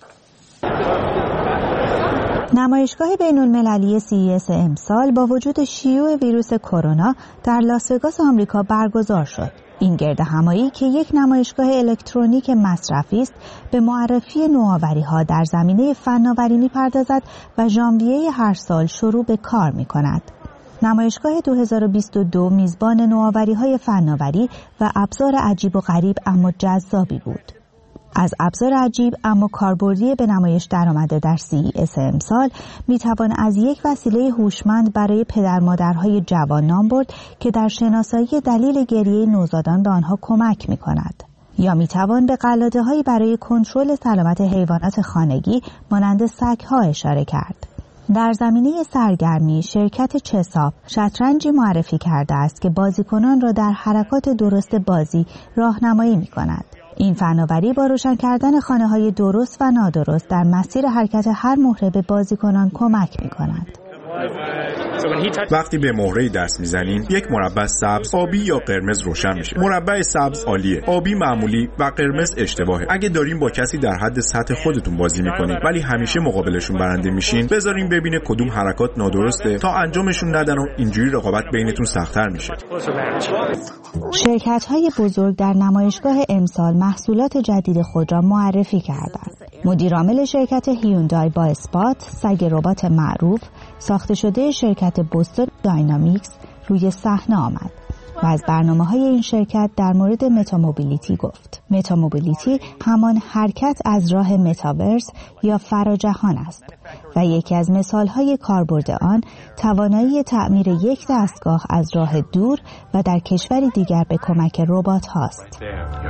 نمایشگاه بین‌المللی CES امسال با وجود شیوع ویروس کرونا در لاس وگاس آمریکا برگزار شد. این گردهمایی که یک نمایشگاه الکترونیک مصرفی است، به معرفی نوآوری‌ها در زمینه فناوری می‌پردازد و ژانویه هر سال شروع به کار می‌کند. نمایشگاه 2022 میزبان نوآوری‌های فناوری و ابزار عجیب و غریب اما جذابی بود. از ابزار عجیب اما کاربردی به نمایش درآمده در CES امسال میتوان از یک وسیله هوشمند برای پدر مادرهای جوان نام برد که در شناسایی دلیل گریه نوزادان به آنها کمک می‌کند. یا میتوان به قلاده‌هایی برای کنترل سلامت حیوانات خانگی مانند سگ‌ها اشاره کرد. در زمینه سرگرمی شرکت چساپ شطرنجی معرفی کرده است که بازیکنان را در حرکات درست بازی راهنمایی می‌کند. این فناوری با روشن کردن خانه‌های درست و نادرست در مسیر حرکت هر مهره به بازیکنان کمک می‌کند. وقتی به مهره دست میزنیم یک مربع سبز، آبی یا قرمز روشن میشه. مربع سبز عالیه، آبی معمولی و قرمز اشتباهه. اگه دارین با کسی در حد سطح خودتون بازی میکنین ولی همیشه مقابلشون برنده میشین، بذارین ببینه کدوم حرکات نادرسته تا انجامشون ندن و اینجوری رقابت بینتون سخت‌تر میشه. شرکت‌های بزرگ در نمایشگاه امسال محصولات جدید خود را معرفی کردند. مدیرعامل شرکت هیوندای با اسپات، سگ ربات معروف ساخته شده شرکت بوستون داینامیکس روی صحنه آمد و از برنامه‌های این شرکت در مورد متاموبیلیتی گفت. متاموبیلیتی همان حرکت از راه متاورس یا فراجهان است و یکی از مثال‌های کاربرد آن توانایی تعمیر یک دستگاه از راه دور و در کشوری دیگر به کمک ربات هاست.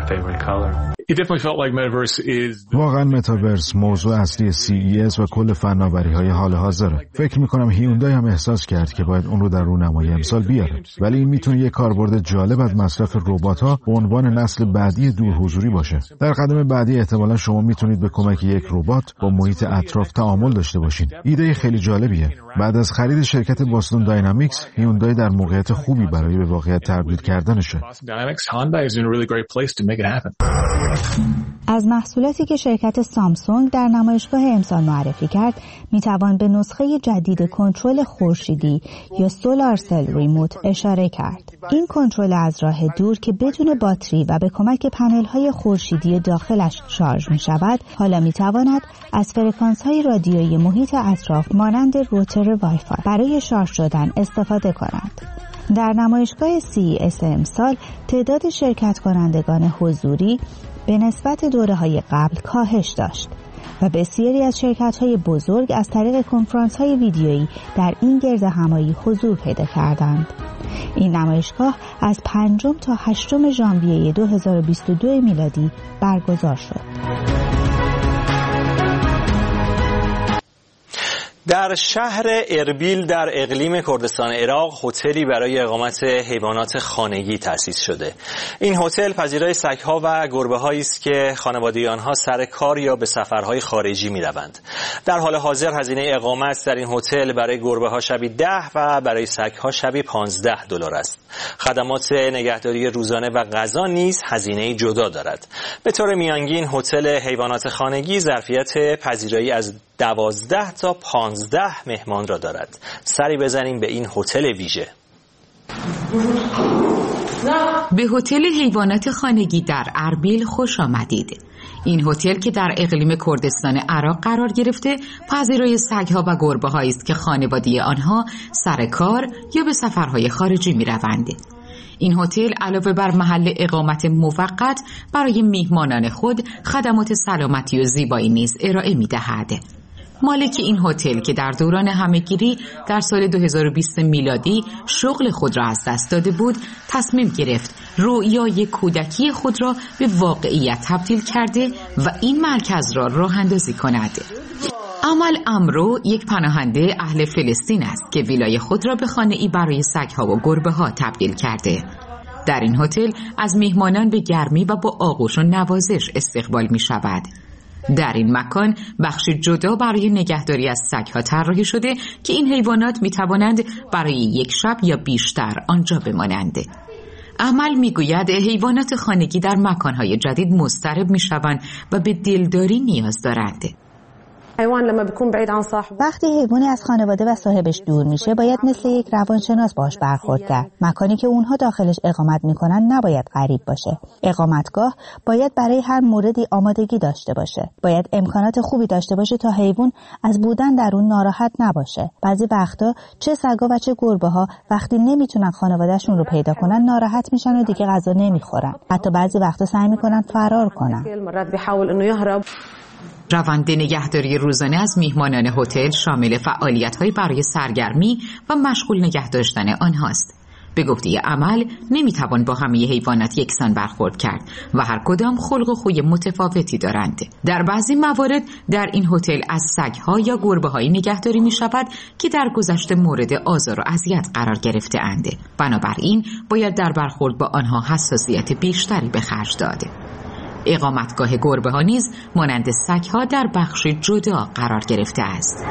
واقعا متاورس موضوع اصلی CES و کل فناوری‌های حال حاضره. فکر می‌کنم هیوندای هم احساس کرد که باید اون رو در رونمایی امسال بیاره. ولی این میتونه یک کاربرد جالب از مصرف ربات‌ها به عنوان نسل بعدی دور حضوری باشه. در قدم بعدی احتمالاً شما میتونید به کمک یک ربات با محیط اطراف تعامل داشته باشین. ایده خیلی جالبیه. بعد از خرید شرکت بوستون داینامیکس، هیوندای در موقعیت خوبی برای به واقعیت تبدیل کردنشه. از محصولاتی که شرکت سامسونگ در نمایشگاه امسال معرفی کرد، میتوان به نسخه جدید کنترل خورشیدی یا سولار سل ریموت اشاره کرد. این کنترل از راه دور که بدون باتری و به کمک پنل‌های خورشیدی داخلش شارژ می‌شود، حالا میتواند از فرکانس‌های رادیویی محیط اطراف مانند روتر وایفای برای شارژ شدن استفاده کند. در نمایشگاه CES امسال تعداد شرکت کنندگان حضوری به نسبت دوره‌های قبل کاهش داشت و بسیاری از شرکت‌های بزرگ از طریق کنفرانس‌های ویدیویی در این گردهمایی حضور پیدا کردند. این نمایشگاه از 5 تا 8 ژانویه 2022 میلادی برگزار شد. در شهر اربیل در اقلیم کردستان عراق هتلی برای اقامت حیوانات خانگی تأسیس شده. این هتل پذیرای سگ‌ها و گربه‌هایی است که خانواده آنها سر کار یا به سفرهای خارجی می‌روند. در حال حاضر هزینه اقامت در این هتل برای گربه‌ها شبی 10 و برای سگ‌ها شبی $15 است. خدمات نگهداری روزانه و غذا نیز هزینه‌ای جدا دارد. به طور میانگین هتل حیوانات خانگی ظرفیت پذیرایی از 12 تا 15 مهمان را دارد. سری بزنیم به این هتل ویژه. به هتل حیوانات خانگی در اربیل خوش آمدید. این هتل که در اقلیم کردستان عراق قرار گرفته پذیرای سگ‌ها و گربه‌هایی است که خانواده آنها سر کار یا به سفرهای خارجی می‌روند. این هتل علاوه بر محل اقامت موقت برای میهمانان خود خدمات سلامتی و زیبایی نیز ارائه می‌دهد. مالک این هتل که در دوران همه‌گیری در سال 2020 میلادی شغل خود را از دست داده بود، تصمیم گرفت رویای کودکی خود را به واقعیت تبدیل کرده و این مرکز را راه اندازی کند. امل امرو یک پناهنده اهل فلسطین است که ویلای خود را به خانه‌ای برای سگ‌ها و گربه‌ها تبدیل کرده. در این هتل از میهمانان به گرمی و با آغوش و نوازش استقبال می شود. در این مکان بخش جدا برای نگهداری از سگ‌ها طراحی شده که این حیوانات می توانند برای یک شب یا بیشتر آنجا بمانند. امل میگوید حیوانات خانگی در مکانهای جدید مضطرب می شوند و به دلداری نیاز دارند. وقتی حیوانی از خانواده و صاحبش دور میشه باید مثل یک روانشناس باش برخورد کرد. مکانی که اونها داخلش اقامت میکنن نباید غریب باشه. اقامتگاه باید برای هر موردی آمادگی داشته باشه. باید امکانات خوبی داشته باشه تا حیوان از بودن در اون ناراحت نباشه. بعضی وقتا چه سگا و چه گربه‌ها وقتی نمیتونن خانوادهشون رو پیدا کنن ناراحت میشن و دیگه غذا نمیخورن. حتی بعضی وقتا سعی میکنن فرار کنن. روند نگهداری روزانه از میهمانان هتل شامل فعالیت‌های برای سرگرمی و مشغول نگه داشتن آنهاست. به گفته امل نمیتوان با همه حیوانات یکسان برخورد کرد و هر کدام خلق و خوی متفاوتی دارند. در بعضی موارد در این هتل از سگ‌ها یا گربه‌هایی نگهداری می‌شود که در گذشته مورد آزار و اذیت قرار گرفته اند. بنابراین باید در برخورد با آنها حساسیت بیشتری به خرج داد. اقامتگاه گربه‌ها نیز مانند سگ‌ها در بخش جدا قرار گرفته است.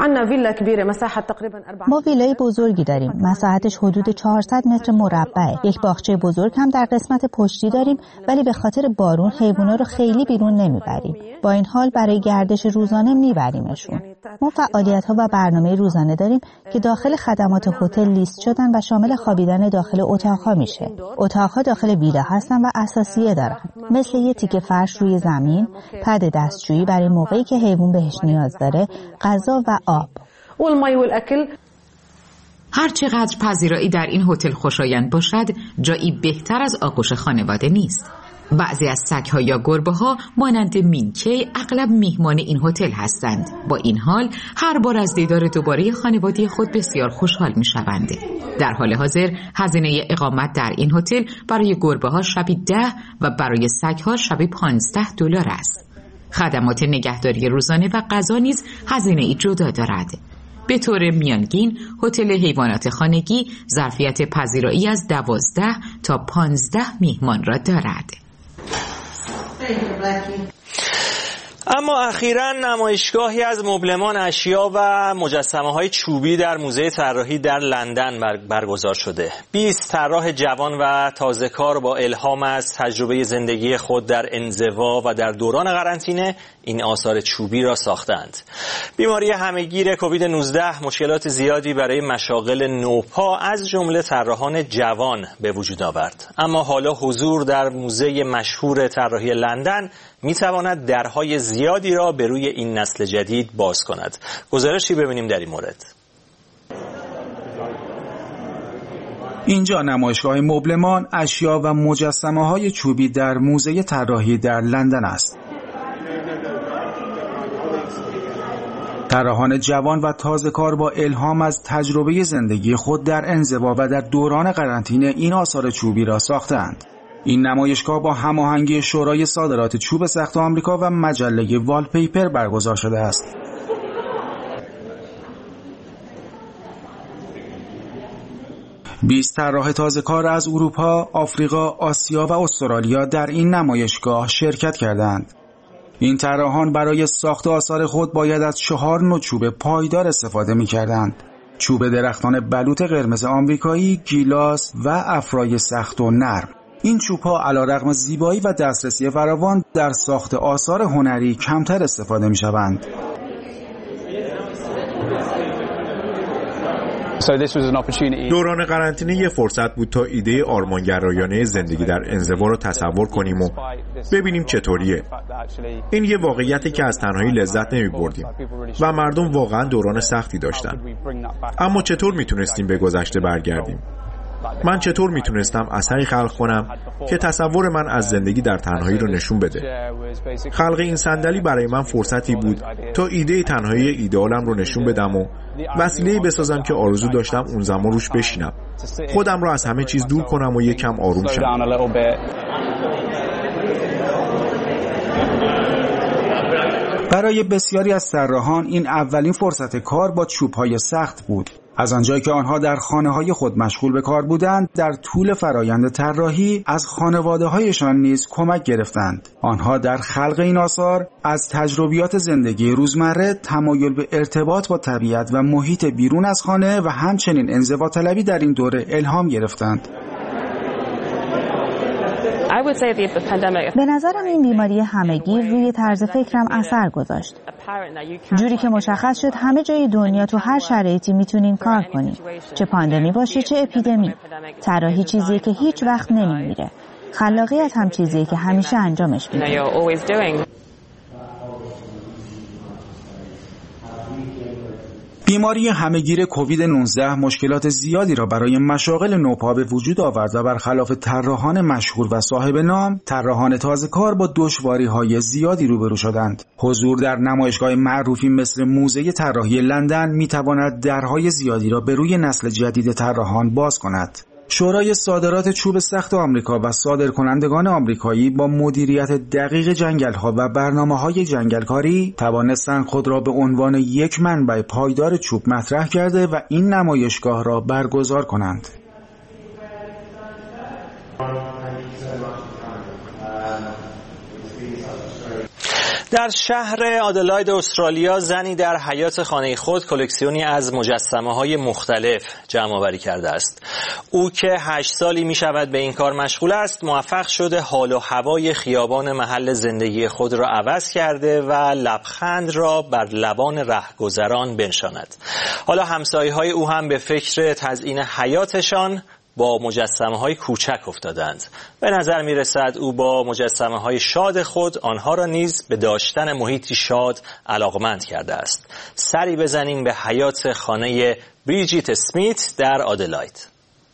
ما ویلای بزرگی داریم. مساحتش حدود 400 متر مربعه. یک باغچه بزرگ هم در قسمت پشتی داریم ولی به خاطر بارون حیونا رو خیلی بیرون نمیبریم. با این حال برای گردش روزانه میبریمشون. ما فعالیت‌ها و برنامه روزانه داریم که داخل خدمات هتل لیست شدن و شامل خوابیدن داخل اتاق‌ها میشه. اتاق‌ها داخل ویلا هستن و اساسیه دارن. مثل یه تیکه فرش روی زمین، پد دستشویی برای موقعی که حیوان بهش نیاز داره، غذا و آب. هر چقدر پذیرایی در این هتل خوشایند باشد، جایی بهتر از آغوش خانواده نیست. بعضی از سگ‌ها یا گربه‌ها مانند مینکی اغلب میهمان این هتل هستند. با این حال هر بار از دیدار دوباره خانواده خود بسیار خوشحال می‌شوند. در حال حاضر هزینه اقامت در این هتل برای گربه‌ها شبی 10 و برای سگ‌ها شبی $15 است. خدمات نگهداری روزانه و غذا نیز هزینه‌ای جدا دارد. به طور میانگین هتل حیوانات خانگی ظرفیت پذیرایی از 12 تا 15 میهمان را دارد. اما اخیراً نمایشگاهی از مبلمان اشیا و مجسمه‌های چوبی در موزه طراحی در لندن برگزار شده. 20 طراح جوان و تازه‌کار با الهام از تجربه زندگی خود در انزوا و در دوران قرنطینه این آثار چوبی را ساختند. بیماری همه‌گیر کووید 19 مشکلات زیادی برای مشاغل نوپا از جمله طراحان جوان به وجود آورد. اما حالا حضور در موزه مشهور طراحی لندن می‌تواند درهای زیادی را به روی این نسل جدید باز کند. گزارشی ببینیم در این مورد. اینجا نمایشگاه مبلمان اشیا و مجسمه‌های چوبی در موزه طراحی در لندن است. طراحان جوان و تازه کار با الهام از تجربه زندگی خود در انزوا و در دوران قرنطینه این آثار چوبی را ساختند. این نمایشگاه با هماهنگی شورای صادرات چوب سخت آمریکا و مجله والپیپر برگزار شده است. بیست طراح تازه کار از اروپا، آفریقا، آسیا و استرالیا در این نمایشگاه شرکت کردند. این طراحان برای ساخت آثار خود باید از 4 نوع چوب پایدار استفاده می‌کردند: چوب درختان بلوط قرمز آمریکایی، گیلاس و افرای سخت و نرم. این چوب‌ها علیرغم زیبایی و دسترسی فراوان در ساخت آثار هنری کمتر استفاده می‌شوند. دوران قرنطینه یه فرصت بود تا ایده آرمانگرایانه زندگی در انزوا رو تصور کنیم و ببینیم چطوریه. این یه واقعیتی که از تنهایی لذت نمی‌بردیم و مردم واقعا دوران سختی داشتن. اما چطور میتونستیم به گذشته برگردیم؟ من چطور میتونستم اثری خلق کنم که تصور من از زندگی در تنهایی رو نشون بده؟ خلق این صندلی برای من فرصتی بود تا ایده تنهایی ایدئالم رو نشون بدم و وسیله‌ای بسازم که آرزو داشتم اون زمان روش بشینم، خودم رو از همه چیز دور کنم و یکم آروم شم. برای بسیاری از طراحان این اولین فرصت کار با چوب‌های سخت بود. از آنجایی که آنها در خانه‌های خود مشغول به کار بودند، در طول فرایند طراحی از خانواده‌هایشان نیز کمک گرفتند. آنها در خلق این آثار از تجربیات زندگی روزمره، تمایل به ارتباط با طبیعت و محیط بیرون از خانه و همچنین انزواطلبی در این دوره الهام گرفتند. به نظرم این بیماری همه‌گیر روی طرز فکرم اثر گذاشت. جوری که مشخص شد همه جای دنیا تو هر شرایطی میتونیم کار کنیم، چه پاندمی باشه چه اپیدمی. طراحی چیزیه که هیچ وقت نمیمیره. خلاقیت هم چیزیه که همیشه انجامش میدیم. بیماری همه‌گیر کووید 19 مشکلات زیادی را برای مشاغل نوپا به وجود آورد و برخلاف طراحان مشهور و صاحب نام، طراحان تازه کار با دشواری‌های زیادی روبرو شدند. حضور در نمایشگاه معروفی مثل موزه طراحی لندن می‌تواند درهای زیادی را به روی نسل جدید طراحان باز کند. شورای صادرات چوب سخت آمریکا و صادرکنندگان آمریکایی با مدیریت دقیق جنگل‌ها و برنامه‌های جنگلکاری توانستند خود را به عنوان یک منبع پایدار چوب مطرح کرده و این نمایشگاه را برگزار کنند. در شهر آدلاید استرالیا زنی در حیاط خانه خود کلکسیونی از مجسمه‌های مختلف جمع آوری کرده است. او که 8 سالی می‌شود به این کار مشغول است، موفق شده حال و هوای خیابان محل زندگی خود را عوض کرده و لبخند را بر لبان رهگذران بنشاند. حالا همسایه‌های او هم به فکر تزیین حیاطشان با مجسمه‌های کوچک افتادند. به نظر می‌رسد او با مجسمه‌های شاد خود آنها را نیز به داشتن محیطی شاد علاقمند کرده است. سری بزنیم به حیاط خانه بریجیت اسمیت در آدلاید.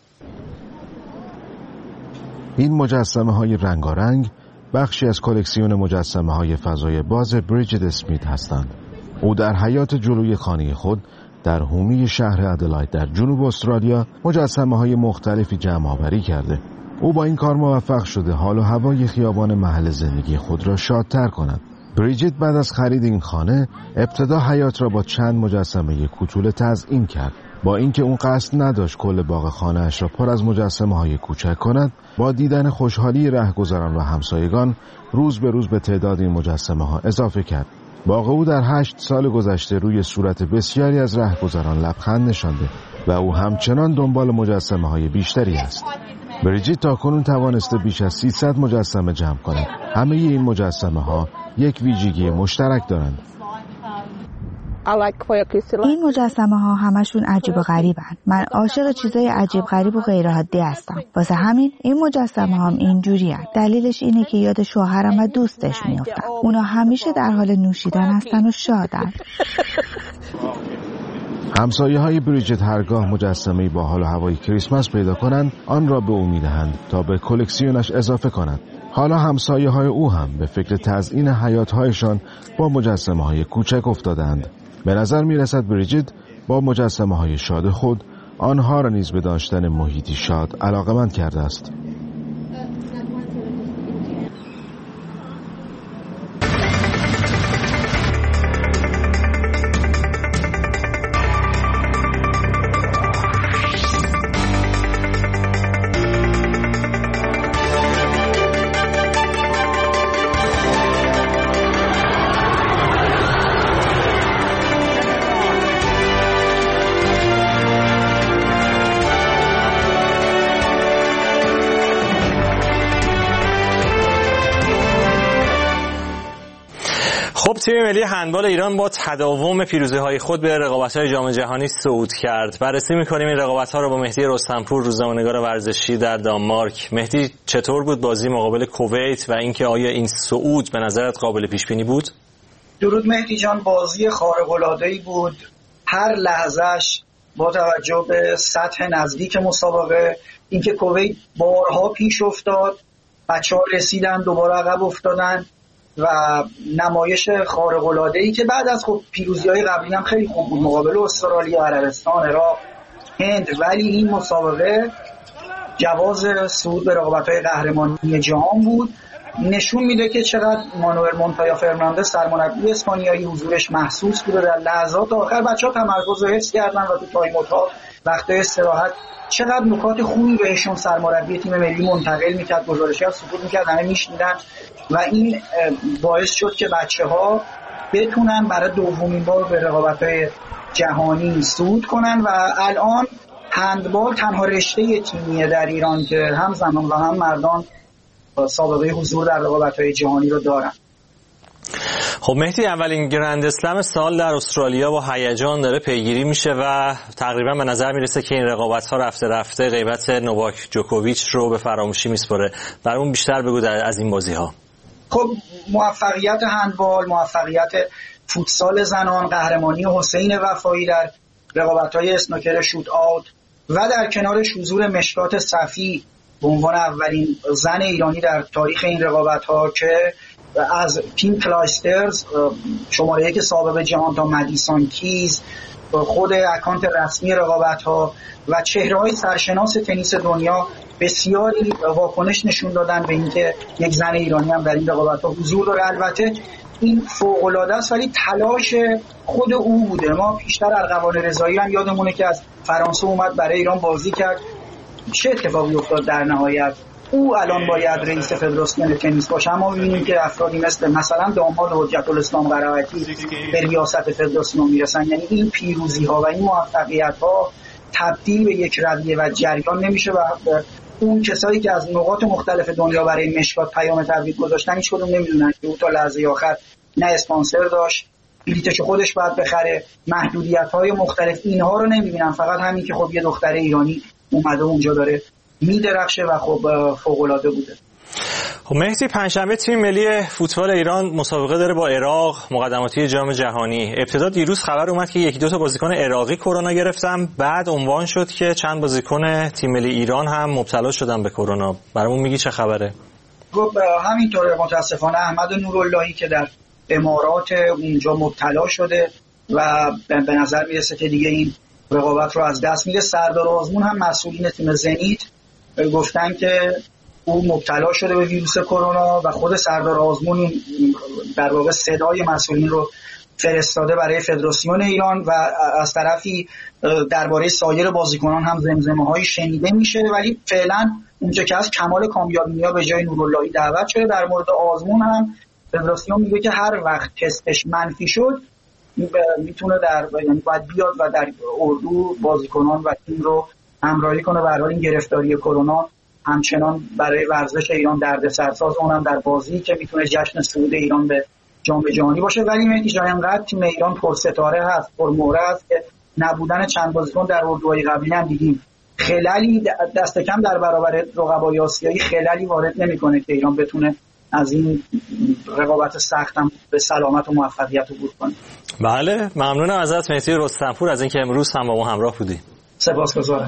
این مجسمه‌های رنگارنگ بخشی از کلکسیون مجسمه‌های فضای باز بریجیت اسمیت هستند. او در حیاط جلوی خانه خود در حومه شهر آدلاید در جنوب استرالیا مجسمه‌های مختلفی جمع آوری کرده. او با این کار موفق شده حال و هوای خیابان محل زندگی خود را شادتر کند. بریجیت بعد از خرید این خانه ابتدا حیاط را با چند مجسمه کوچولو تزیین کرد. با اینکه اون قصد نداشت کل باغ خانه‌اش را پر از مجسمه‌های کوچک کند، با دیدن خوشحالی رهگذران و همسایگان روز به روز به تعداد این مجسمه‌ها اضافه کرد. باغ او در 8 سال گذشته روی صورت بسیاری از رهگذران لبخند نشانده و او همچنان دنبال مجسمه‌های بیشتری است. بریجیت تاکنون توانسته بیش از 300 مجسمه جمع کند. همه این مجسمه‌ها یک ویژگی مشترک دارند. این مجسمه ها همشون عجیب و غریبن. من عاشق چیزای عجیب غریب و غیر عادی هستم. واسه همین این مجسمه هم اینجوری هستن. دلیلش اینه که یاد شوهرم و دوستش میافتن. اونا همیشه در حال نوشیدن هستن و شادن. همسایه های بریجیت هرگاه مجسمه‌ای با حال و هوای کریسمس پیدا کنند، آن را به او میدهند تا به کلکسیونش اضافه کند. حالا همسایه های او هم به فکر تزیین حیاط‌هایشان با مجسمه‌های کوچک افتادند. به نظر می‌رسد بریجیت با مجسمه‌های شاد خود آنها را نیز به داشتن محیطی شاد علاقه‌مند کرده است. خب تیم ملی هندبال ایران با تداوم پیروزی‌های خود به رقابت‌های جام جهانی صعود کرد. بررسی می‌کنیم این رقابت‌ها رو با مهدی رستمپور، روزنامه‌نگار ورزشی در دانمارک. مهدی، چطور بود بازی مقابل کویت و اینکه آیا این صعود به نظرت قابل پیش‌بینی بود؟ درود مهدی جان، بازی خارق‌العاده‌ای بود. هر لحظه‌اش با توجه به سطح نزدیک مسابقه، اینکه کویت بارها پیش افتاد، بچه‌ها رسیدن دوباره عقب افتادن و نمایش خارق‌العاده‌ای که بعد از خب پیروزی‌های قبلی هم خیلی خوب بود مقابل استرالیا، عربستان، عراق، هند، ولی این مسابقه جواز صعود به رقابت‌های قهرمانی جهان بود. نشون میده که چقدر مانوئل مونتایا فرناندز سرمربی اسپانیایی حضورش محسوس بوده. در لحظات آخر بچه‌ها تمرکز رو حفظ کردن و تو تایم‌ها وقتای استراحت چقدر نکات خوبی بهشون سرمربی تیم ملی منتقل میکرد، گزارش‌ها سکوت میکرد، همه میشنیدن و این باعث شد که بچه‌ها بتونن برای دومین بار به رقابت‌های جهانی صعود کنن و الان هندبال تنها رشته تیمیه در ایران که هم زنان و هم مردان سابقه حضور در رقابت‌های جهانی رو دارن. خب مهدی، اولین گرند اسلم سال در استرالیا با هیجان داره پیگیری میشه و تقریبا به نظر میرسه که این رقابت‌ها رفته رفته غیبت نوواک جوکوویچ رو به فراموشی میسپره. برامون بیشتر بگو از این بازی‌ها. خب موفقیت هندبال، موفقیت فوتسال زنان، قهرمانی حسین وفایی در رقابت‌های اسنوکر شوت آوت و در کنارش حضور مشکات صفی به عنوان اولین زن ایرانی در تاریخ این رقابت‌ها که از تیم کلایسترز شماره 1 سابق جهان تا مدیسون کیز، خود اکانت رسمی رقابت‌ها و چهره‌های سرشناس تنیس دنیا بسیاری واکنش نشون دادن به اینکه یک زن ایرانی هم در این رقابت‌ها حضور داره. البته این فوق‌العاده است ولی تلاش خود او بوده. ما پیشتر ارغوان رضایی هم یادمونه که از فرانسه اومد برای ایران بازی کرد، چه اتفاقی افتاد در نهایت؟ او الان باید رئیس فدراسیون تنیس باشه، اما می‌بینیم که افرادی مثلا داماد حجت الاسلام قرائتی به ریاست فدراسیون میرسن. یعنی این پیروزی‌ها و این موفقیت‌ها تبدیل به یک رویه و جریان نمیشه و اون کسایی که از نقاط مختلف دنیا برای مشکات پیام تبریک گذاشتن هیچ کدوم نمیدونن که او تا لحظه آخر نه اسپانسر داشت، بلیتشو خودش باید بخره، محدودیت‌های مختلف اینها رو نمی‌بینن، فقط همین که خب یه دختر ایرانی اومده اونجا داره میدرخشه و خب فوق‌العاده بوده. خب مهدی، پنجشنبه تیم ملی فوتبال ایران مسابقه داره با عراق، مقدماتی جام جهانی. ابتدا دیروز خبر اومد که یکی دو تا بازیکن عراقی کرونا گرفتن، بعد عنوان شد که چند بازیکن تیم ملی ایران هم مبتلا شدن به کرونا. برامون میگی چه خبره؟ خب همینطوره، متاسفانه احمد نوراللهی که در امارات اونجا مبتلا شده و به نظر میرسه که دیگه این رقابت رو از دست میده. سردار آزمون هم مسئولین تیم زنیت گفتن که او مبتلا شده به ویروس کرونا و خود سردار آزمون در واقع صدای مسئولین رو فرستاده برای فدراسیون ایران و از طرفی درباره سایر بازیکنان هم زمزمه‌های شنیده میشه، ولی فعلا اونجا که از کمال کامیابی‌ها به جای نوراللهی دعوت شده. در مورد آزمون هم فدراسیون میگه که هر وقت تستش منفی شد میتونه یعنی باید بیاد و در اردو بازیکنان و تیم رو همراهی کنه. به هر حال این گرفتاری کرونا همچنان برای ورزش ایران دردسرساز، اونم در بازی که میتونه جشن صعود ایران به جام جهانی باشه. ولی مهدی جان انقدر تیم ایران پرستاره هست، پرمهره است که نبودن چند بازیکن در اردوهای قبلی هم دیدیم خلالی دست کم در برابر رقبای آسیایی خلالی وارد نمیکنه که ایران بتونه از این رقابت سخت هم به سلامت و موفقیت عبور کنه. بله، ممنونم ازت مهدی رستمپور از اینکه امروز هم با ما همراه بودی. سپاسگزارم.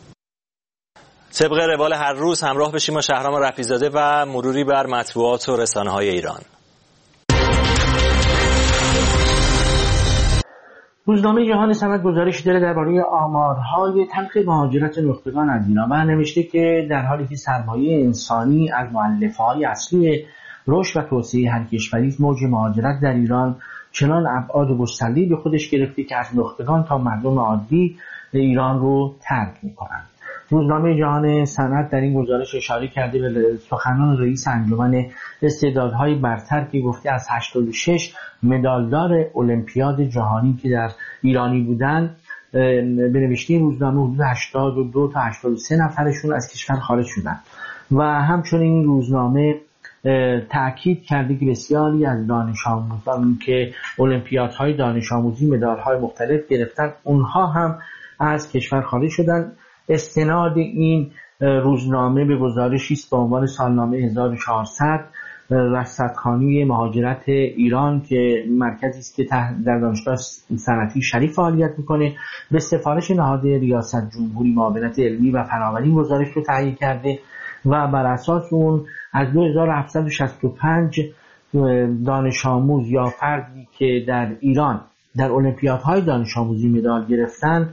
طبق روال هر روز همراه بشیم با شهرام رفیع‌زاده و مروری بر مطبوعات و رسانه‌های ایران. روزنامه جهان صنعت گزارش داره درباره آمارهای تلخ مهاجرت نخبگان از ایران و نوشته که در حالی که سرمایه انسانی از مؤلفه‌های اصلی رشد و توسعه هر کشوری موج مهاجرت در ایران چنان ابعاد گسترده‌ای به خودش گرفته که از نخبگان تا مردم عادی ایران رو ترک می‌کنند. روزنامه جهان صنعت در این گزارش اشاره کرده به سخنان رئیس انجمن استعدادهای برتر که گفته از 86 مدالدار المپیاد جهانی که در ایرانی بودند به نوشته روزنامه حدود 82 تا 83 نفرشون از کشور خارج شدند و همچنین این روزنامه تأکید کرده که بسیاری از دانش آموزان که المپیادهای دانش آموزی مدال‌های مختلف گرفتن اونها هم از کشور خارج شدند. استناد این روزنامه به گزارشی است با عنوان سالنامه 1400 رصدخانه مهاجرت ایران که مرکزی است که در دانشگاه صنعتی شریف فعالیت میکنه به سفارش نهاد ریاست جمهوری معاونت علمی و فناوری گزارش رو تهیه کرده و بر اساس اون از 2765 دانش آموز یا فردی که در ایران در المپیادهای دانش آموزی مدال گرفتن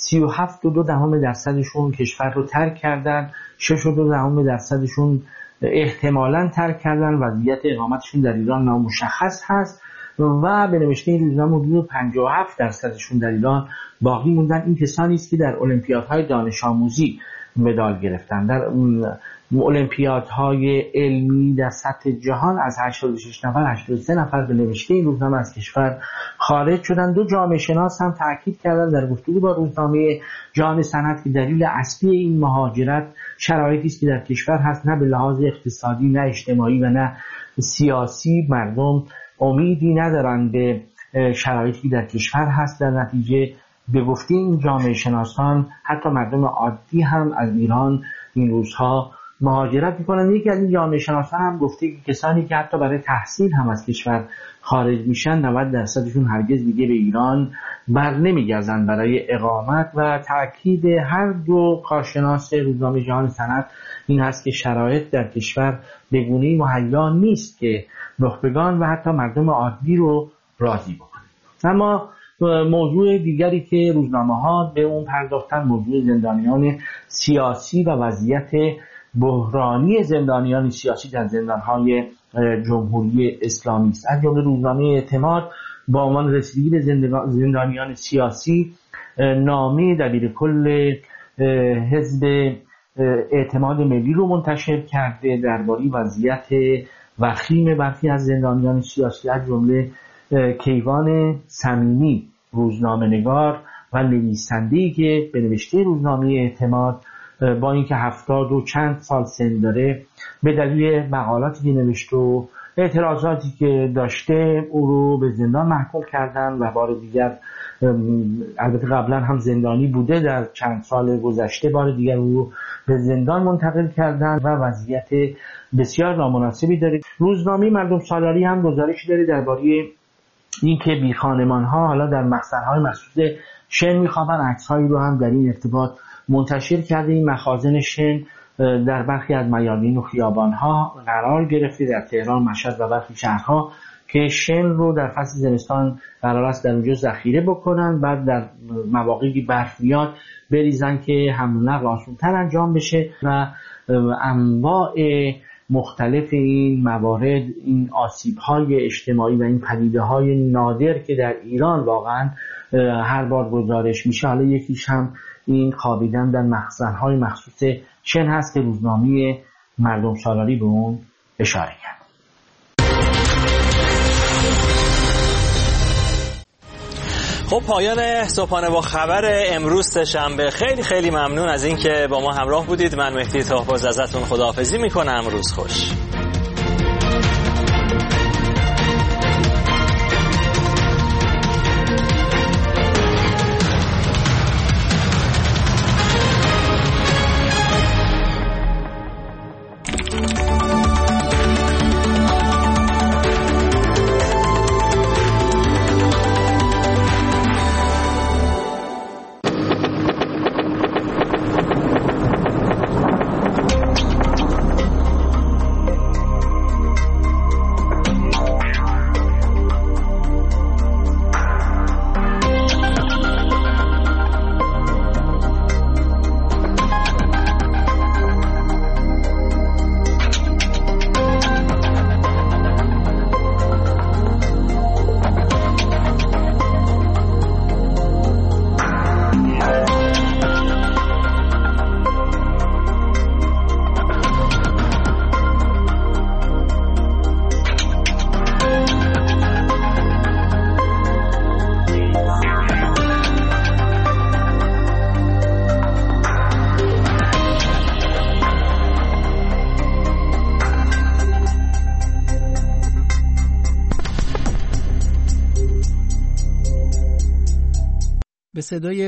37.2% کشور رو ترک کردن، 6.2% احتمالاً ترک کردن، وضعیت اقامتشون در ایران نامشخص هست و به نوشته این روزنامه حدود 57% در ایران باقی موندن. این کسانی است که در المپیادهای دانش آموزی مدال گرفتن. در المپیادهای علمی در سطح جهان از 86 نفر 83 نفر به نوشته این روزنامه از کشور خارج شدند. دو جامعه شناس هم تاکید کردند در گفتگو با روزنامه جهان صنعت که دلیل اصلی این مهاجرت شرایطی است که در کشور هست، نه به لحاظ اقتصادی، نه اجتماعی و نه سیاسی. مردم امیدی ندارند به شرایطی در کشور هست. در نتیجه به گفته این جامعه شناسان حتی مردم عادی هم از ایران این روزها مهاجرت میکنن. یکی از این جامعه شناسان هم گفته که کسانی که حتی برای تحصیل هم از کشور خارج میشن 90%شون هرگز دیگه به ایران بر نمیگردن برای اقامت و تاکید هر دو کارشناس روزنامه جهان صنعت این هست که شرایط در کشور به گونه‌ای مهیا نیست که نخبگان و حتی مردم عادی رو راضی بکنه. اما موضوع دیگری که روزنامه‌ها به اون پرداختن موضوع زندانیان سیاسی و وضعیت بحرانی زندانیان سیاسی در زندان‌های جمهوری اسلامی است. از جمله روزنامه اعتماد با عنوان رسیدگی به زندانیان سیاسی نامه دبیرکل حزب اعتماد ملی رو منتشر کرده درباره وضعیت وخیم برخی از زندانیان سیاسی از جمله کیوان صمیمی روزنامه‌نگار و نویسنده‌ای که به نوشته روزنامه اعتماد با اینکه 70 و چند سال سن داره به دلیل مقالاتی که نوشته و اعتراضاتی که داشته او رو به زندان محکوم کردن و بار دیگر البته قبلا هم زندانی بوده در چند سال گذشته بار دیگر او رو به زندان منتقل کردن و وضعیت بسیار نامناسبی داره. روزنامه مردم سالاری هم گزارشی داره درباره اینکه بیخانمان‌ها حالا در مخزن‌های مخصوص شن می‌خوابن. عکس‌هایی رو هم در این ارتباط منتشر کرده. این مخازن شن در برخی از میادین و خیابان‌ها قرار گرفته در تهران، مشهد و برخی شهرها که شن رو در فصل زمستان قرار است در اونجا ذخیره بکنن، بعد در مواقعی برف میاد بریزن که حمل و نقل آسان‌تر انجام بشه و انواع مختلف این موارد، این آسیب‌های اجتماعی و این پدیده‌های نادر که در ایران واقعا هر بار گزارش میشه، حالا یکیش هم این خوابیدن در مخزن‌های مخصوص شن هست که روزنامه مردم سالاری به اون اشاره کرد. خب پایان صبحانه با خبر امروز سه‌شنبه. خیلی خیلی ممنون از اینکه با ما همراه بودید. من مهدی طاه‌باز ازتون خداحافظی میکنم. روز خوش. صدای